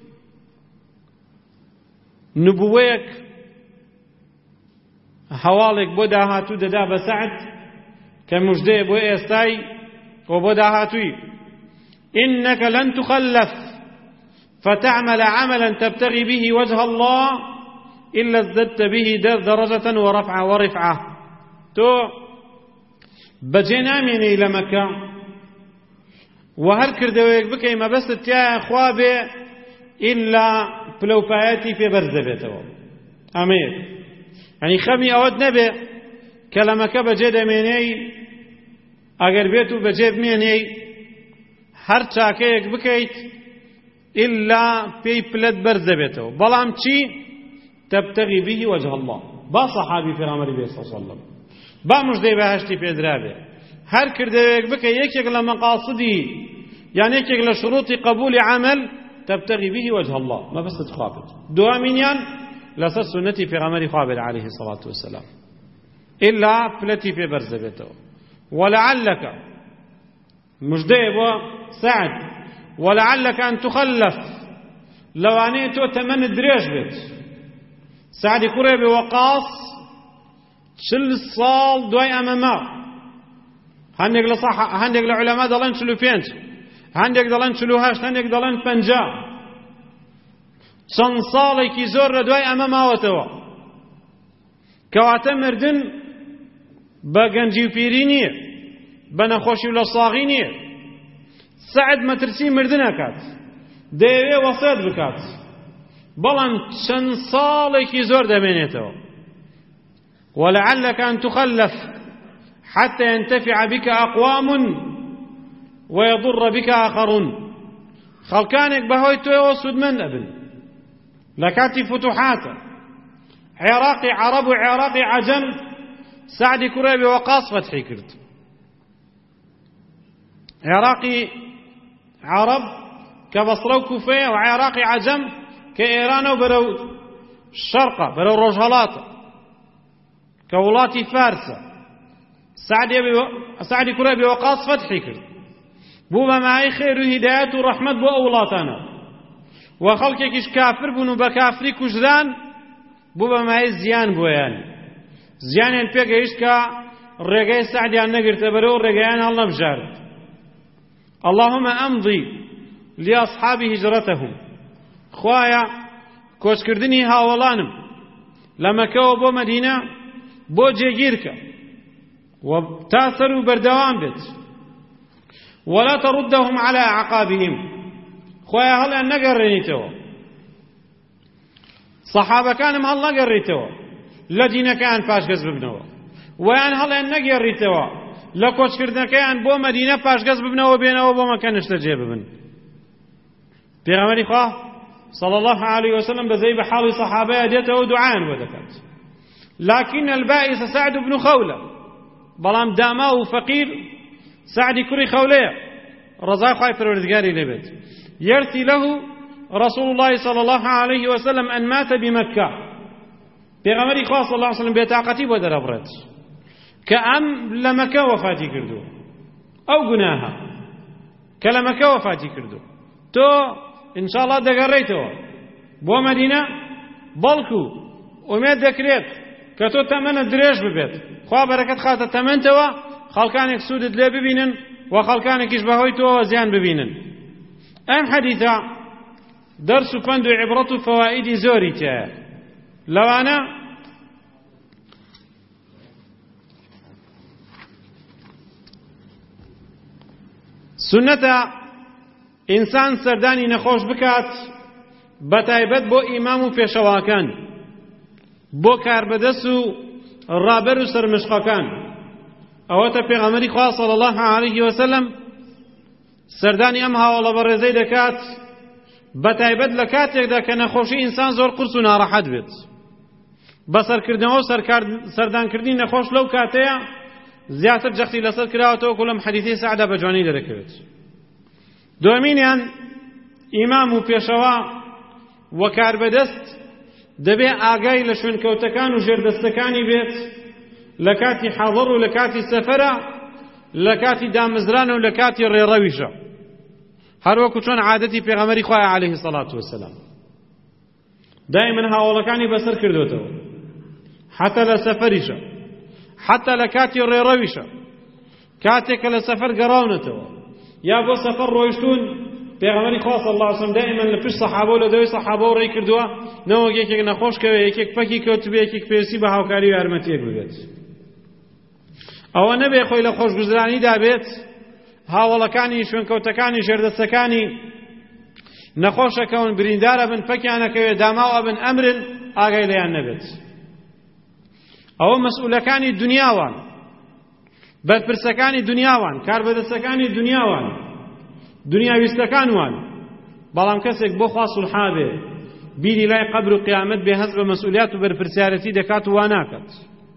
نبوەیەک هەواڵێک بۆ داهاتوو دەدا بە سەعد کە موژدەیە بۆ ئێستای و بۆ داهاتووی إنك لن تخلف فتعمل عملا تبتغي به وجه الله إلا ازددت به درجة ورفعة تو بەجێ نامێنەی لە مەکە و هەر کردەوەیەک بکەی مەبەستت تایە خوا بێ ئیلا پلەپایەتی پێبەرز دەبێتەوە ئەمەیە یعنی خەمی ئەوەت نەبێ کە لە مەکە بەجێ دەمێنەی ئەگەر بێت و بەجێ بمێنەی هەر چاکەیەک بکەیت ئیلا پێی پلەت بەرز دەبێتەوە بەڵام چی تەبتەغی به وجه الله با سەحابی پێغەمبەری بێ صلی الله علیه وسلم با موژدەی بەهەشتی پێدرابێ هەر کردەوەیەک بکە یەکێک لە مەقاصدی یان یەکێک لە شروطی قبولی عمل تبتغي به وجه الله ما بس تخابط دوامينيان لسر سنتي في غمر خابر عليه الصلاة والسلام إلا فلتي في برزبته ولعلك مجدئ سعد ولعلك أن تخلف لو أنيتو تمن دريج بيت سعد كريبي وقاص شل صال دوي أماما هندق لصح هندق لعلماء دلان شلو فينت هندق دلان شلو هاشت هندق دلان فنجا چەند ساڵێکی زۆر لە دوای ئەمە ماوەتەوە کەواتە مردن بە گەنجی و پیری نییە بە نەخۆشی و لە ساغی نییە سەعد مەترسی مردن ئەکات دەیەوێ وەسیەت بکات بەڵام چەند ساڵێکی زۆر دەمێنێتەوە ولعلك أن تخلف حتى ينتفع بك أقوام ويضر بك آخرون خەڵکانێک بەهۆی تۆیەوە سودمەند ئەبن لكاتي فتوحاته عراقي عرب وعراقي عجم سعدي كريبي وقاص فتحي كرت عراقي عرب كبصرة وكوفية وعراقي عجم كإيران وبرو الشرقة برو رجهلاته كولاتي فارسة سعدي كريبي وقاص فتحي كرت بوبا معي خير وهداية ورحمة بو أولاتنا وخەڵکێکیش کافر بوون و بە کافری کوژران بوو بە مای زیان بۆیان زیانیان پێگەیشت کە ڕێگەی سەعدیان نەگرتە بەرەو ڕێگەیان هەڵنەبژارد اللهم ئەمضی لأصحاب هجرتهم خوایە کۆچکردنی هاوڵانم لە مەکەوە بۆ مەدینە بۆ جێگیرکە و تا سەر و بەردەوام بێت ولا تردهم على أعقابهم خۆیان هەڵیان نەگەڕێنیتەوە سەحابەکانم هەڵ نەگەڕیتەوە لە دینەکەیان پاشگەز ببنەوە ویان هەڵیان نەگێڕیتەوە لە کۆچکردنەکەیان بۆ مەدینە پاشگەز ببنەوە بێنەوە بۆ مەکە نیشتەجێ ببن پێغەمبەری خوا صلى الله عليه وسلم بزي بحال صحابه ديته دعاء ودكت لكن البائس سعد بن خولة بلام داماه فقير سعد كري خولة رضا خايف الوردقاري لبيت يرثي له رسول الله صلى الله عليه وسلم أن مات بمكة بيغمري خاص صلى الله عليه وسلم بيتاقتي ودر أبرت كأم لمكة وفاتي كردو أو قناها كلمكة وفاتي كردو تو إن شاء الله دقريتو بو مدينة بلكو وميد دكريت كتو تمن دريش ببيت خواه بركت خاطة تمن توا خلقانك سودت لي ببينن وخلقانك إشبهوي توا وزيان ببينن أم حديثة درس فند عبرة فوائد زوريتا لو أنا سنة إنسان سرداني نخوش بكات بتايبت بو إمام پێشەواکان بو كاربدس رابر سرمشقاکان ئەوەتە پێغەمبەری خوا صلى الله عليه وسلم سردانی ئەم هاوڵە بەڕێزەی دەکات بەتایبەت لە کاتێکدا کە نەخۆشی ئینسان زۆر قورس و ناڕەحەت بێت بەسەرکردنەوە و سەردانکردنی نەخۆش لەو کاتەیە زیاتر جەختی لەسەر کراوەتەوە کە لەم حەدیثەی سەعدا بە جوانی دەرەکەوێت دومینیان ئیمام و پێشەوا وە کاربەدەست دەبێ ئاگای لە شوێنکەوتەکان و ژێردەستەکانی بێت لە کاتی حەڵەڕ و لە کاتی سەفەرە، لە کاتی دامەزرانە و لە کاتی ڕێڕەویشە، هەروەکو چۆن عادەتی پێغەمبەری خوایە عەلەیهی سەڵات وەسەلام دائیمەن هاوڵەکانی بەسەر کردوتەوە، حتا لە سەفەریشە، حتا لە کاتی ڕێڕەویشە، کاتێک کە لە سەفەر گەڕاونەتەوە یا بۆ سەفەر ڕۆیشتون، پێغەمبەری خوا صلی الله علیه وسلم دائیمەن لە پشت سەحابە و لە دەوری سەحابە و ڕێی کردووە نەوەک یەکێک نەخۆش کەوێ، یەکێک پەکی کەوتبێ، یەکێک پێویستی بە هاوکاری و یارمەتیەک ببێت. ئەوە نەبێ خۆی لە خۆشگوزرانیدا بێت، هاوڵەکانی شوێنکەوتەکانی ژێردەستەکانی نەخۆشەکەون بریندارە بن، پەکیانەکەوێ، داماوە بن، ئەمرن، ئاگای لەیان نەبێت. ئەوە مەسئولەکانی دنیاوان، بەرپرسەکانی دنیاوان، کاربەدەستەکانی دنیاوان، دنیاویستەکانوان، بەڵام کەسێک بۆ خوا سوڵحا بێ، بیری لای قەبر و قیامەت بێ، هەست بە مەسئولیات و بەرپرسیارەتی دەکات و وا ناکات.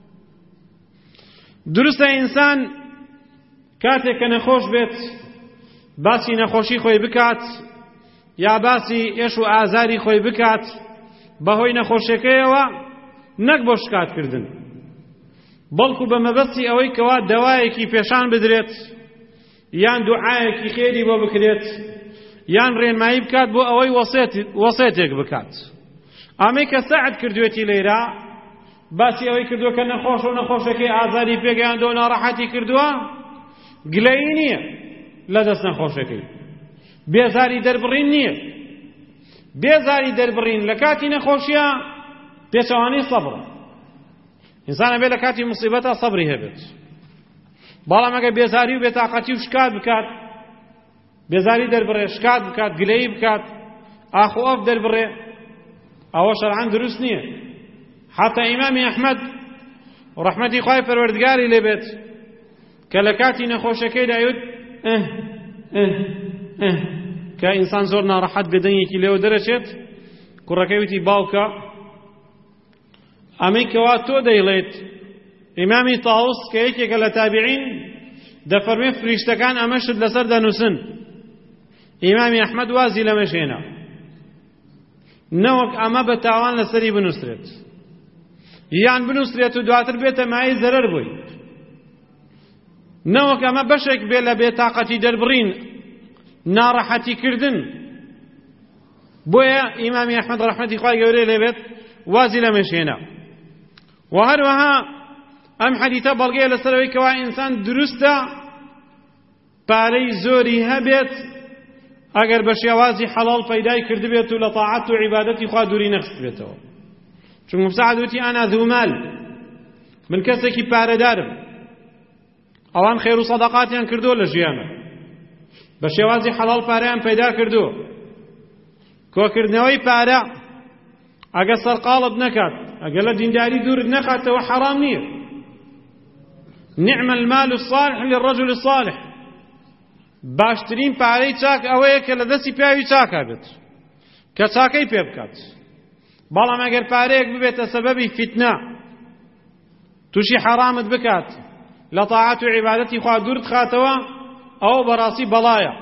دروستە ئینسان کاتێک کە نەخۆش بێت باسی نەخۆشی خۆی بکات یا باسی ئێش و ئازاری خۆی بکات بەهۆی نەخۆشیەکەیەوە، نەک بۆ شکاتکردن، بەڵکو بە مەبەستی ئەوەی کەوا دەوایەکی پێشان بدرێت یان دوعایەکی خێری بۆ بکرێت یان ڕێنمایی بکات بۆ ئەوەی وەسێتێک بکات. ئەمەی کە سەعد کردوێتی لێرە باسی ئەوەی کردووە کە نەخۆش و نەخۆشەکەی ئازاری پێگەیاندەوە، ناڕەحەتی کردووە، گلەیی نییە لە دەست نەخۆشەکەی، بێزاری دەربڕین نییە. بێزاری دەربڕین لە کاتی نەخۆشیە پێچەوانەی سەبڕە. ئینسانە بێ لە کاتی موسیبەتە سەبری هەبێت، بەڵام ئەگە بێزاری و بێتاقەتی و شکات بکات، بێزاری دەربڕێ، شکات بکات، گلەیی بکات، ئاخ و ئەف دەربڕێ، ئەوە شەرعەن دروست نییە. حتا ئیمامی ئەحمەد ڕەحمەتی خوای پەروەردگاری لێبێت کە لە کاتی نەخۆشەکەیدا یوت کە ئینسان زۆر ناڕەحەت بێ دەنگێکی لێوە دەرەچێت، کوڕەکەی وتی باوکە ئەمەی کەوا تۆ دەیڵێت. ئیمامی تاووس کە یەکێکە لە تابعین دەفەرمێ فریشتەکان ئەمە شت لەسەر دەنووسن. ئیمامی ئەحمەد وازی لەمەش هێنا، نەوەک ئەمە بە تاوان لەسەری بنووسرێت یان بنووسرێت و دواتر بێتە مای زەرەر بووی، نەوەک ئەمە بەشێک بێ لە بێتاقەتی دەربڕین، ناڕەحەتی کردن. بۆیە ئیمامی ئەحمەد ڕەحمەتی خوای گەورەی لێبێت وازی لەمەش هێنا. و هەروەها ئەم حەدیثە بەڵگەیە لەسەرەوەی کەوا ئینسان دروستە پارەی زۆری هەبێت ئەگەر بە شێوازی حەڵاڵ پەیدای کردبێت و لە تاعەت و عیبادەتی خوا دووری نەخست بێتەوە. چونکە سەعد وتی ئەنا ذو مال، من کەسێکی پارەدارم. ئەوان خێر و سەدەقاتیان کردووە لە ژیانە، بە شێوازی حەڵاڵ پارەیان پەیدا کردووە. کۆکردنەوەی پارە ئەگە سەرقاڵت نەکات، ئەگە لە دینداری دوورت نەخاتەوە حەرام نییە. نعم المال الصالح للرجل الصالح، باشترین پارەی چاک ئەوەیە کە لە دەستی پیاوی چاکە بێت کە چاکەی پێ بکات. بەڵام ئەگەر پارەیەک ببێتە سەبەبی فیتنە، تووشی حەرامت بکات، لە تاعەت و عیبادەتی خوا دوورت خاتەوە، ئەوە بەڕاستی بەڵایە.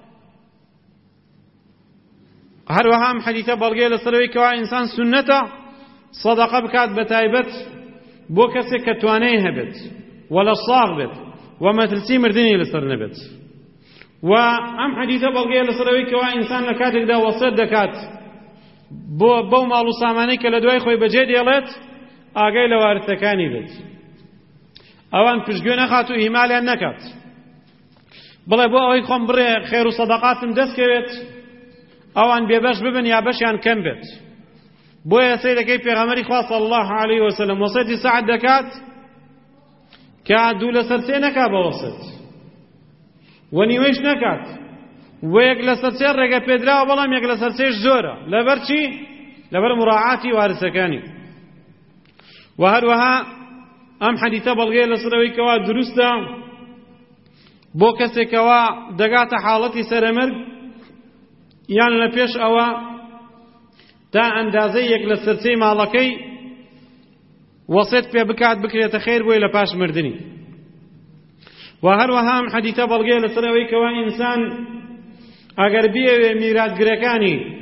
هەروەها ئەم حەدیثە بەڵگەیە لەسەرەوەی کەوا ئینسان سونەتە سەدەقە بکات بە تایبەت بۆ کەسێک کە توانای هەبێت وەلە ساغ بێت و مەترسی مردنی لەسەر نەبێت. و ئەم حەدیثە بەڵگەیە لەسەرەوەی کەوا ئینسان لە کاتێکدا وەسیەت دەکات بەو ماڵ و سامانەی کە لە دوای خۆی بەجێ دێڵێت، ئاگای لە وارثەکانی بێت، ئەوان پشتگوێ نەخات و ئیمالیان نەکات، بڵێ بۆ ئەوەی خۆم بڕێ خێر و سەدەقاتم دەستکەوێت ئەوان بێبەش ببن یا بەشیان کەم بێت. بۆیە سەیرەکەی پێغەمبەری خوا صلی الله علیه وسلم وەسیەتی سەعد دەکات کە دوو لەسەر سێ نەکا بە وەسیەت و نیوەیش نەکات، و یەک لەسەر سێ ڕێگە پێدراوە بەڵام یەک لەسەر سێش زۆرە. لەبەر چی؟ لەبەر مراعاتی وارثەکانی. و هەروەها ئەم حەدیثە بەڵگەیە لەسەرەوەی کەوا دروستە بۆ کەسێکەوە دەگاتە حاڵەتی سەرەمەرگ یان لە پێش ئەوە تا ئەندازەی یەک لە سەرچەی ماڵەکەی وەسیەت پێ بکات بکرێتە خێر بۆی لە پاش مردنی. و هەروەها ئەم حەدیثە بەڵگەیە لەسەرەوەی کەوا ئینسان ئەگەر بیەوێ میراثگرەکانی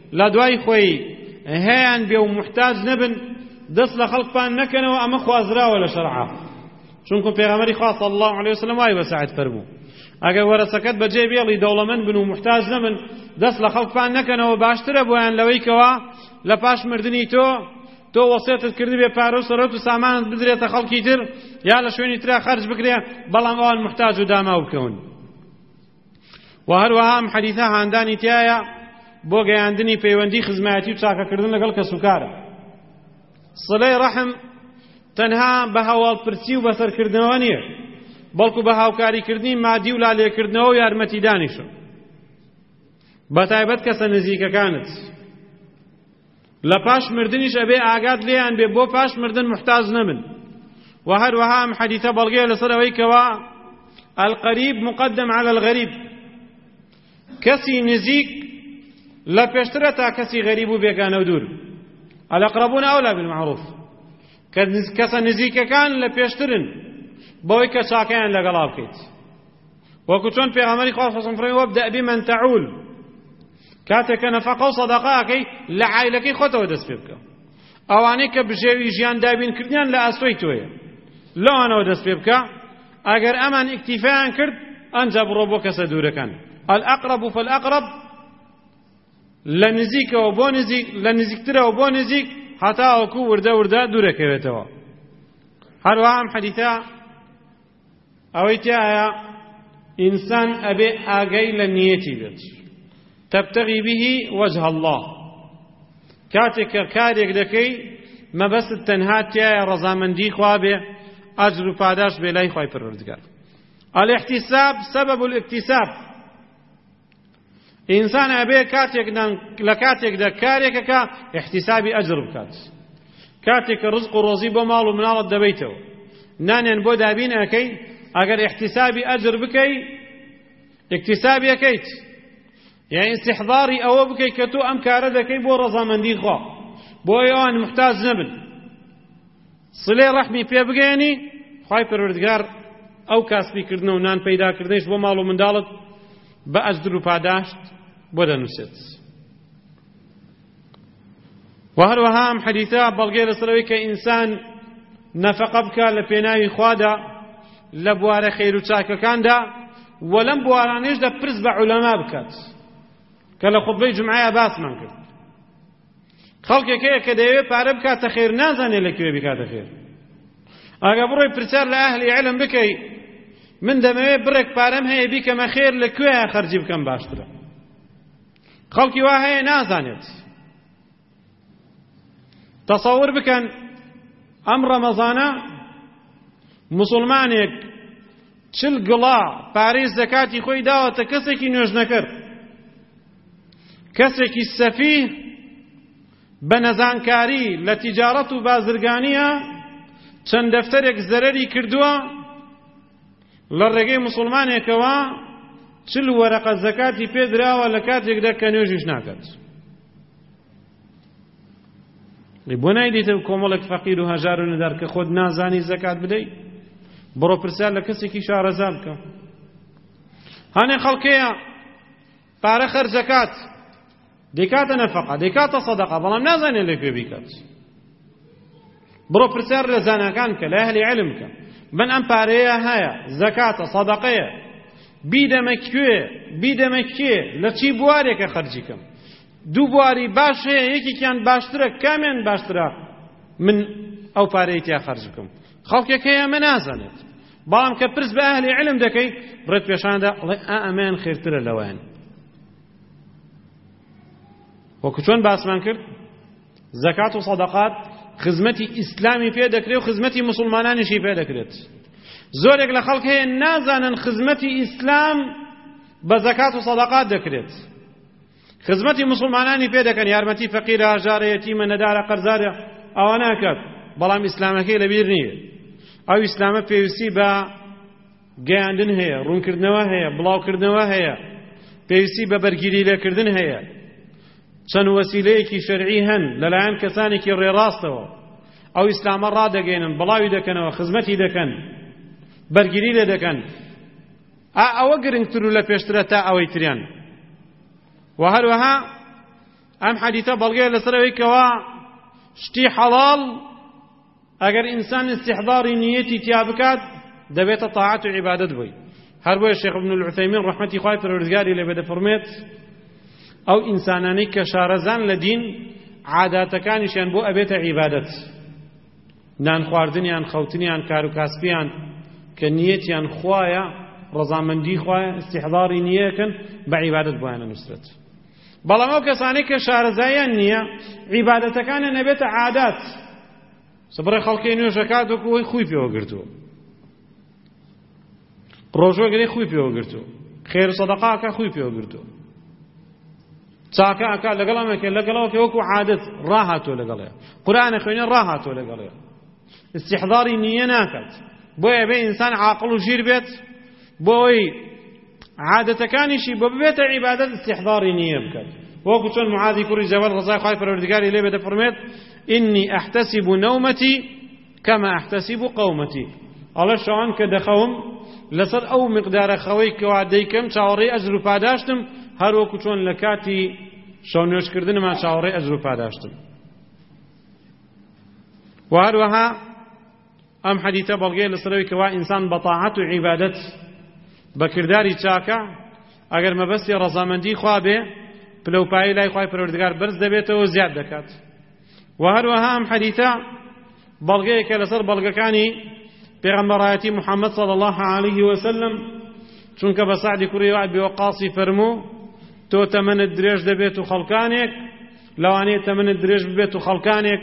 لە دوای خۆی هەیان بێ و محتاج نەبن دەست لە خەڵکپان نەکەنەوە ئەمە خوازراوە لە شەرعا چونکە پێغەمبەری خوا صلی الله علیه وسلم وای بە سەعید فەرموو ئەگەر وەرەسەکەت بەجێ بێڵی دەوڵەمەند بن و محتاج نەبن دەست لە خەڵکپان نەکەنەوە باشترە بۆیان لەوەی کەوا لە پاش مردنی تۆ وەسیەتت کردی بێ پارە و سەرۆت و سامانت بدرێتە خەڵکی تر یا لە شوێنی ترا خەرج بکرێ بەڵام ئەوان محتاج و داماو بکەون و هەروەها ئەم حەدیثە هاندانی تایە بۆ گەیاندنی پەیوەندی خزمەتی و چاکەکردن لەگەڵ کەسوکارە سڵەی ڕەحم تەنها بە هەواڵپرسی و بەسەرکردنەوە نییە بەڵکو بە هاوکاریکردنی مادی و لالێکردنەوە و یارمەتیدانیشە بەتایبەت کەسە نزیکەکانت لە پاش مردنیش ئەبێ ئاگات لێیان بێ بۆ پاش مردن محتاج نەبن و هەروەها ئەم حەدیثە بەڵگەیە لەسەر ئەوەی کەوا القەریب مقدم على الغەریب کەسی نزیک لە پێشترە تا کەسی غەریب و بێگانە و دوور الأقربون أولى بالمعروف کەسە نزیکەکان لە پێشترن بەوەی کە چاکەیان لەگەڵا بکەیت وەکو چۆن پێغەمبەری خوا صلی الله علیه و سلم وەبدأ بمن تعول کاتێک کە نەفەقە و سەدەقەکەی لە عایلەکەی خۆتەوە دەست پێ بکە ئەوانەی کە بژێوی ژیان دابینکردیان لە ئەستۆی تۆیە لەوانەوە دەست پێ بکە ئەگەر ئەمان ئیکتیفایان کرد ئەنجا بڕۆ بۆ کەسە دوورەکان الأقرب فالأقرب لە نزیکەوە بۆ نزیک لە نزیکترەوە بۆ نزیک هەتا وەکو وردە وردە دوورەکەوێتەوە هەروەها ئەم حەدیثە ئەوەی تایە ئینسان ئەبێ ئاگەی لە نیەتی بێت تبتغي به وجه الله كاتك كاريك دكي ما بس التنهات يا رزامندي خوابه أجر پاداش بلاي خواهي پروردگار الاحتساب سبب الاكتساب إنسان أبي كاتك لكاتك دا كاريك كا احتسابي أجر بكات كاتك رزق روزي بمال ومنال الدبيته نانين بو دابين أكي أجر احتسابي أجر بكي اكتسابي أكيت يعني استحضاري أو بكي كتو أم كاردكي بو رزامندي خوا بو يوان محتاج نبن صلي رحمي في بقيني خواهي پروردگار أو كاسبي كردنو نان پیدا كردنش بو مالو من دالت بأجدر و پاداشت بو دنوست وهروها أم حديثة بلغير سروي كإنسان نفقبك لپيناوي خوادا لبوار خير و چاك كان دا ولم بوارانيش دا پرز بعلماء بكات كلا خطبه جمعه باس من کرد خلقی که دەیەوێ پارە بکاتە خێر نازانێ لەکوێ بکاتە خێر ئەگە بڕۆی پرسیار لە ئەهلی عیلم بکەی من دەمەوێت بڕێک پارەم هەیە بیکەمە خێر لەکوێیە خەرجی بکەم باشترە خەڵکی وا هەیە نازانێت تەسەوور بکەن ئەم ڕەمەزانە موسڵمانێک 40 گڵا پارەی زەکاتی خۆی داوەتە کەسێکی نوێژ نەکرد کەسێکی سەفیه بە نەزانکاری لە تیجارەت و بازرگانیە چەند دەفتەرێک زەرەری کردووە لە ڕێگەی موسڵمانێکەوە 40 وەرەقە زەکاتی پێدراوە لە کاتێکدا کە نوێژیش ناکات بۆ نایدیتە کۆمەڵێک فەقیر و هەژار و نەدار کە خۆت نازانی زەکات بدەیت بڕۆ پرسیار لە کەسێکی شارەزا بکە هەنێ خەڵکەیە پارە خەرجەکات دەیکاتە نەفەقە دەیکاتە سەدەقە بەڵام نازانێت لەکوێ بیکات بڕۆ پرسیار لە زانەکان کە لە ئەهلی عیلم کە من ئەم پارەیە هەیە زەکاتە سەدەقەیە بیدەمە کێ لە چی بوارێکە خەرجی کەم دوو بواری باش هەیە یەکێکیان باشترە کامیان باشترە من ئەو پارەی تیا خەرج بکەم خەڵکێک هەیە من نازانێت بەڵام کە پرس بە ئەهلی عیلم دەکەی بڕێت پێشاندا ئەڵێ ئەمەیان خێرترە لەوەیان وەکو چۆن باسمان کرد زەکات و سەدەقات خزمەتی ئیسلامی پێ دەکرێت و خزمەتی موسڵمانانیشی پێ دەکرێت زۆرێک لە خەڵک هەیە نازانن خزمەتی ئیسلام بە زەکات و سەدەقات دەکرێت خزمەتی موسڵمانانی پێ دەکەن یارمەتی فەقیرە هەژارە یەتیمە نەدارە قەرزارە ئەوە ناکات بەڵام ئیسلامەکەی لەبیر نییە ئەو ئیسلامە پێویستی بە گەیاندن هەیە ڕوونکردنەوە هەیە بڵاوکردنەوە هەیە پێویستی بە بەرگیری لێکردن هەیە چەند وەسیلەیەکی شەرعی هەن لەلایەن کەسانێکی ڕێڕاستەوە ئەو ئیسلامە ڕادەگەێنن بڵاوی دەکەنەوە خزمەتی دەکەن بەرگیری لێ دەکەن ئەوە گرنگتر و لە پێشترە تا ئەوەی تریان و هەروەها ئەم حەدیثە بەڵگەیە لەسەرەوەی کەوا شتی حەڵاڵ ئەگەر ئینسان استیحضاری نیەتی تیا بکات دەبێتە تاعات و عیبادەت بووی. هەر بۆیە شێخ ابن العثەیمین ڕەحمەتی خوای پەروەردگاری لێ بێ دەفەرمێت ئەو ئینسانانەی کە شارەزان لە دین عاداتەکانیشیان بۆ ئەبێتە عیبادەت، نان خواردنیان، خەوتنیان، کار و کاسبیان کە نیەتیان خوایە، ڕەزامەندی خوایە، استیحضاری نیەکەن بە عیبادەت بۆیانە نووسرێت. بەڵام ئەو کەسانەی کە شارەزاییان نییە عیبادەتەکانیان نەبێتە عادات، سبڕی خەڵکی نوێژەکات وەکو ئەوەی خۆی پێوە گرتووە، ڕۆژوەگەری خۆی پێوە گرتووە، خێر سەدەقا ئەکا خۆی پێوە گرتووە، چاکە ئەکا لەگەڵ ئەمەکە لەگەڵەوە پێ وەکو عادەت ڕاهاتۆ لەگەڵەیە، قورئانە خوێنێ ڕاهاتۆ لەگەڵەیە، استیحضاری نییە ناکات. بۆیە بێ ئینسان عاقڵ و ژیر بێت، بۆ ئەوەی عادەتەکانیشی بۆ ببێتە عیبادەت استیحضاری نییە بکات. وەکو چۆن معاذی کوڕی جەبەل ڕەزای خوای پەروەردگاری لێ بێ دەفەرمێت ئینی ئەحتەسیب نەومەتی کەما ئەحتەسیب قەومەتی، ئەڵێ شەوان کە دەخەوم لەسەر ئەو مقدارە خەوەی کەوا دەیکەم چاوەڕێی ئەجر و پاداشتم، هەر وەکو چۆن لە کاتی شەو نوێژکردنمان چاوەڕێی ئەجر و پاداشتم. و هەروەها ئەم حەدیثە بەڵگەیە لەسەرەوەی کەوا ئینسان بە تاعەت و عیبادەت بە کرداری چاکە ئەگەر مەبەستی ڕەزامەندی خوا بێ پلەپایی لای خوای پەروەردگار بەرز دەبێتەوە زیاد دەکات. و هەروەها ئەم حەدیثە بەڵگەیەکە لەسەر بەڵگەکانی پێغەمبەرایەتی محەممەد صلی الله عليه وسلم، چونکە بە سعدی کوڕی ئەبی وەقاسی فەرموو تۆ تەمەنت درێژ دەبێت و خەڵکانێک لەوانەیە تەمەنت درێژ ببێت و خەڵکانێک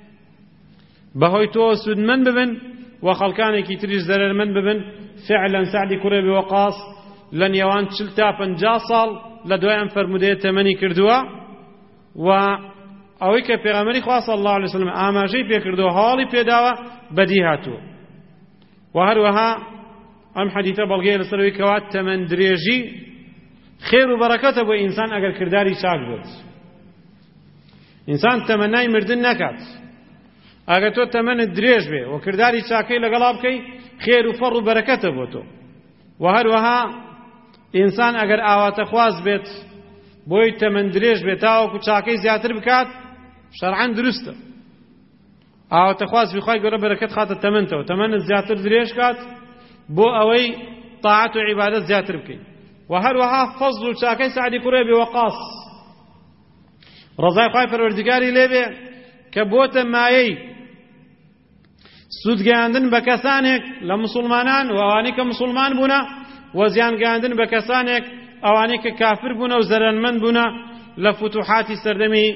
بەهۆی تۆ سودمەند ببن و خەڵکانێکی تریش زەرەرمەند ببن. فعلا سعدی کوڕی ئەبی وەقاس لە نێوان 40 تا 50 ساڵ لە دوای ئەم فەرمودەیە تەمەنی کردووە و ئەوەی کە پێغەمبەری خوا صلی الله علیه وسلم ئاماژەی پێکردووە هەواڵی پێداوە بەدی هاتووە. و هەروەها ئەم حەدیثە بەڵگەیە لەسەرەوەی کەوا تەمەن درێژی خێر و بەرەکەتە بۆ ئینسان ئەگەر کرداری چاک بێت. ئینسان تەمەنای مردن نەکات، ئەگەر تۆ تەمەنت درێژ بێ و کرداری چاکەی لەگەڵا بکەی خێر و فەڕ و بەرەکەتە بۆ تۆ. و هەروەها ئینسان ئەگەر ئاواتە خواز بێت بۆی تەمەن درێژ بێت تاوەکو چاکەی زیاتر بکات شەرعەن دروستە. ئاواتە خواز بخوای گەورە بەرەکەت خاتە تەمەنتەوە، تەمەنت زیاتر درێژ کات بۆ ئەوەی تاعەت و عیبادەت زیاتر بکەیت. و هەروەها فەزڵ و چاکەی سعدی کوڕی ئەبی وەقاس ڕەزای خوای پەروەردگاری لێ بێ کە بۆتە مایەی سوودگەیاندن بە کەسانێک لە مسلمانان و ئەوانەی کە مسلمان بوونە و زیانگەیاندن بە کەسانێک ئەوانەی کە کافر بوونە و زەرەنمەند بوونە لە فتوحاتی سەردەمی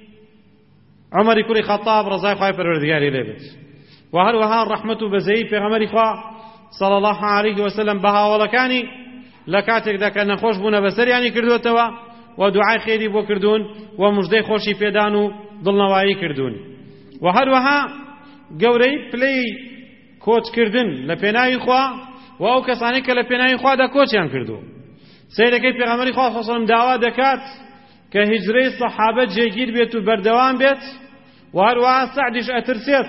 عومەری کوڕی خەتاب ڕەزای خوای پەروەردگاری لێ بێت. و هەروەها ڕەحمەت و بەزەیی پێغەمبەری خوا صلی الله عليه وسلم بە هاوڵەکانی لە کاتێکدا کە نەخۆش بوونە بەسەریانی کردوێتەوە و دوعای خێری بۆ کردوون و موژدەی خۆشی پێدان و دڵنەوایی کردوون. و هەروەها گەورەی پلەی کۆچکردن لە پێناوی خوا و ئەو کەسانی کە لە پێناوی خوادا کۆچیان کردو. سەیرەکەی پێغەمبەری خوا صلی الله علیه و سلم داوا دەکات کە هیجرەی سەحابە جێگیر بێت و بەردەوام بێت و هەروەها سەعدیش ئەترسێت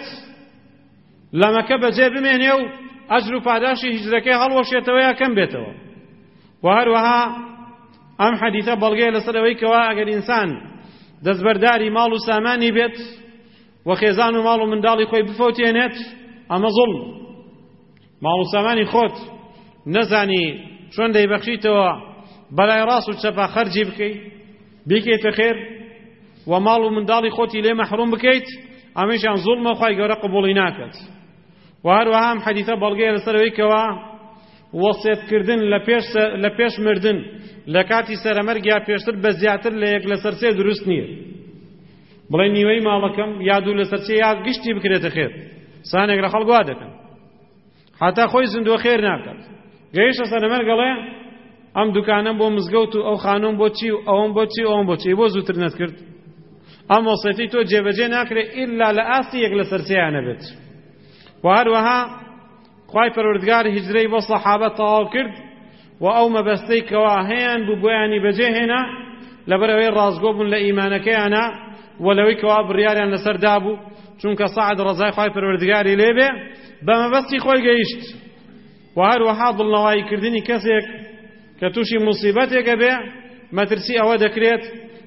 لە مەکە بەجێ بمێنێ و ئەجر و پاداشی هیجرەکەی هەڵوەشێتەوە یا کەم بێتەوە. و هەروەها ئەم حەدیثە بەڵگەیە لەسەر ئەوەی کەوا ئەگەر ئینسان دەستبەرداری ماڵ و سامانی بێت و خێزان و ماڵ و منداڵی خۆی بفەوتێنێت ئەمە زوڵم. ماڵ و سامانی خۆت نەزانی چۆن دەیبەخشیتەوە بەلای ڕاست و چەپا خەرجی بکەیت بیکەیتە خێر و ماڵ و منداڵی خۆتی لێ مەحروم بکەیت، ئەمەشیان زوڵمە خوای گەورە قبوڵی ناکات. و هەروەها ئەم حەدیثە بەڵگەیە لەسەر ئەوەی کەوا وەسیەتکردن لە پێش مردن لە کاتی سەرەمەرگیا پێشتر بە زیاتر لە یەک لەسەر سێ دروست نییە. بڵێ نیوەی ماڵەکەم یا دوو لەسەر سێ یا گشتی بکرێتە خێر، سانێک لە خەڵک وا دەکەن حتا خۆی زیندووە خێر ناکات. گەیشتە سەرەمەرگەڵێ ئەم دوکانەم بۆ مزگەوت و ئەو خانوم بۆ چی و ئەوەم بۆ چی و ئەوەم بۆ چی بۆ زووتر نەتکرد. ئەم وەسیەتی تۆ جێبەجێ ناکرێت ئیلا لە ئاستی یەک لەسەر سێیانە بێت. و هەروەها خوای پەروەردگار هیجرەی بۆ سەحابە تەواو کرد و ئەو مەبەستەی کەوا هەیەن بوو بۆیانی بەجێهێنا لەبەرەوەی ڕازگۆ بوون لە ئیمانەکەیانە و لەوەی کەوا بڕیاریان لەسەر دابوو، چونکە سەعد ڕەزای خوای پەروەردگاری لێبێ بە مەبەستی خۆی گەیشت. و هەروەها دڵنەواییکردنی کەسێک کە تووشی موسیبەتێکە بێ مەترسی ئەوە دەکرێت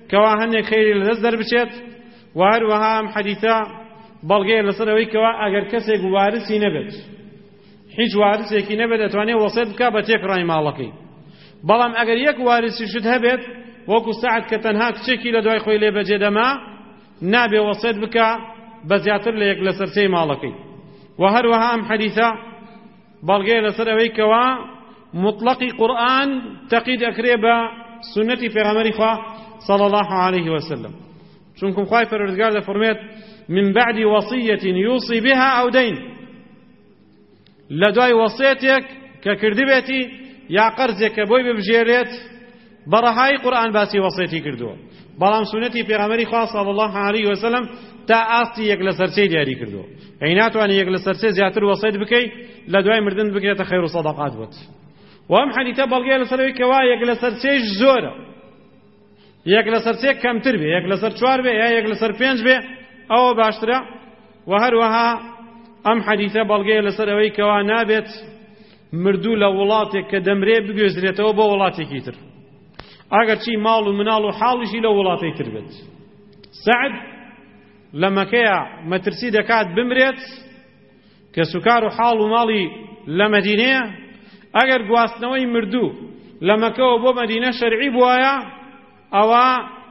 کەوا هەندێک خەیری لەدەست دەربچێت و هەروەها ئەم حەدیثە بەڵگەیە لەسەر ئەوەی کەوا ئەگەر کەسێک وارسی نەبێت، هیچ وارسێکی نەبێت، دەتوانێت وەسیەت بکە بە تێکڕای ماڵەکەی. بەڵام ئەگەر یەک وارسیشت هەبێت وەکو سەعد کە تەنها کچێکی لە دوای خۆی لێ بەجێ دەما، نابێ وەسیەت بکە بە زیاتر لە یەک لە سەرچەی ماڵەکەی. و هەروەها ئەم حەدیثە بەڵگەیە لەسەر ئەوەی کەوا مطلقی قورئان تەقید ئەکرێ بە سنەتی پێغەمبەری خوا صلى الله عليه وسلم، چونکم خوای پەروەردگار دەفەرمێت من بعد وصية يوصي بها أو دين، لدواي وصيتك ككردبتي يا قرزك بوي ببجيريت برهاي قرآن باسي وصيتي كردو، بلام سنتي پیغمبری خوا صلى الله عليه وسلم تا آستی یک لسرسي دیاری کردو، عیناتو ان یک لسرسي زیاتر وصیت بکی لدواي مردن بکرێتە خیر و صدقات بوت. و ام حدیثە بەڵگەیە لەسەرەوەی کەوا یک لەسەرسێش زۆرە، یک لەسەرسێ کەمتر بێ، یک لەسەر 4 بێ یا یک لەسەر 5 بێ ئەوە باشترە. و هەروەها ئەم حەدیثە بەڵگەیە لەسەر ئەوەی کەوا نابێت مردوو لە وڵاتێک کە دەمرێ بگوێزرێتەوە بۆ وڵاتێکی تر، ئەگەر چی ماڵ و مناڵ و حاڵیشی لە وڵاتێکی تر بێت. سەعد لە مەکەیە مەترسی دەکات بمرێت کە سوکار و حاڵ و ماڵی لە مەدینەیە، ئەگەر گواستنەوەی مردوو لە مەکەوە بۆ مەدینە شەرعی بووایە، ئەوە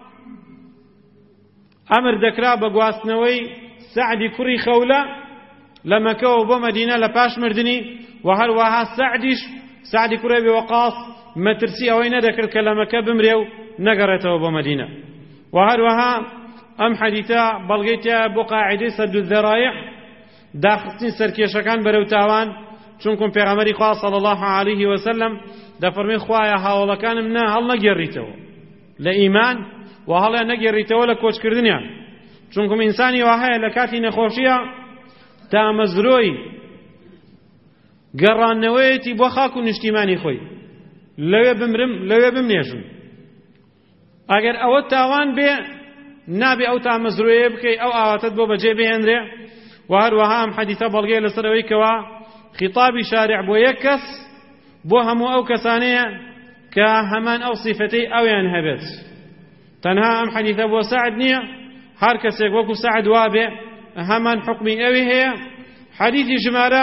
ئەمر دەکرا بە گواستنەوەی سەعدی کوڕی خەولە لە مەکەوە بۆ مەدینە لە پاش مردنی. و هەروەها سەعدی کوڕی ئەبی وەقاص مەترسی ئەوەی نەدەکرد کە لە مەکە بمرێ و نەگەڕێتەوە بۆ مەدینە. و هەروەها ئەم حەدیثە بەڵگەی تیا بۆ قاعیدەی سەد الذەرایع، داخستنی سەرکێشەکان بەرەو تاوان، چونکم پێغەمبەری خوا صلی الله عليه وسلم دەفەرمێ خوایە هاوڵەکانم هەڵنەگێڕیتەوە لە ئیمان و هەڵیان نەگێڕیتەوە لە کۆچکردنیان، چونکم ئینسانی وا هەیە لە کاتی نەخۆشیە تا مەزرۆی گەڕانەوەیەتی بۆ خاک و نیشتیمانی خۆی، لەوێ بمرم لەوێ بمنێژم. ئەگەر ئەوە تاوان بێ نابێ ئەو تا مەزرۆیە بکەی، ئەو ئاواتت بۆ بەجێ بهێنرێ. و هەروەها ئەم حەدیثە بەڵگەیە لەسەرەوەی کەوا خیتابی شارع بۆ یەک کەس بۆ هەموو ئەو کەسانەیە کە هەمان ئەو صیفەتەی ئەویان هەبێت. تەنها ئەم حەدیثە بۆ سەعد نییە، هەر کەسێک وەکو سەعد وابێ هەمان حکمی ئەوی هەیە. حديث جمارة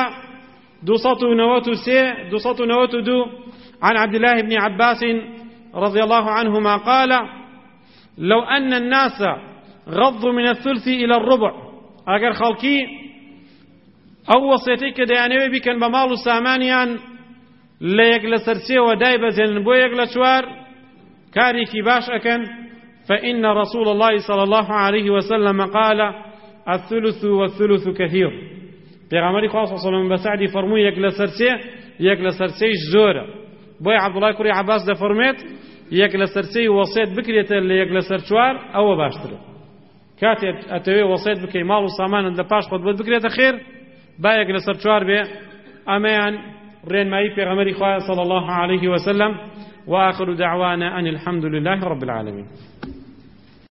292 عن عبد الله بن عباس رضي الله عنهما قال لو أن الناس غضوا من الثلث إلى الربع، أجر خلقي أو وصيتك ديانوي بكن بمال سامانيان لا يقل سرسي ودايبة زين بو يقل شوار كاريكي باش أكن، فإن رسول الله صلى الله عليه وسلم قال الثلث والثلث كثير. پیغمبری خدا صلی الله علیه و سلم بسعدی فرموی یک لسرسی زوره. بوی عبدالله کوری عباس ده فرمید یک لسرسی وصیت بکریت یک لسر چوار او باشتره. کاتی اتوی وصیت بکی مال و سامان ده پاش خود بود بکریت خیر با یک لسر چوار به امیان رین مایی پیغمبری خدا صلی الله علیه و سلم. وآخر دعوانا أن الحمد لله رب العالمين.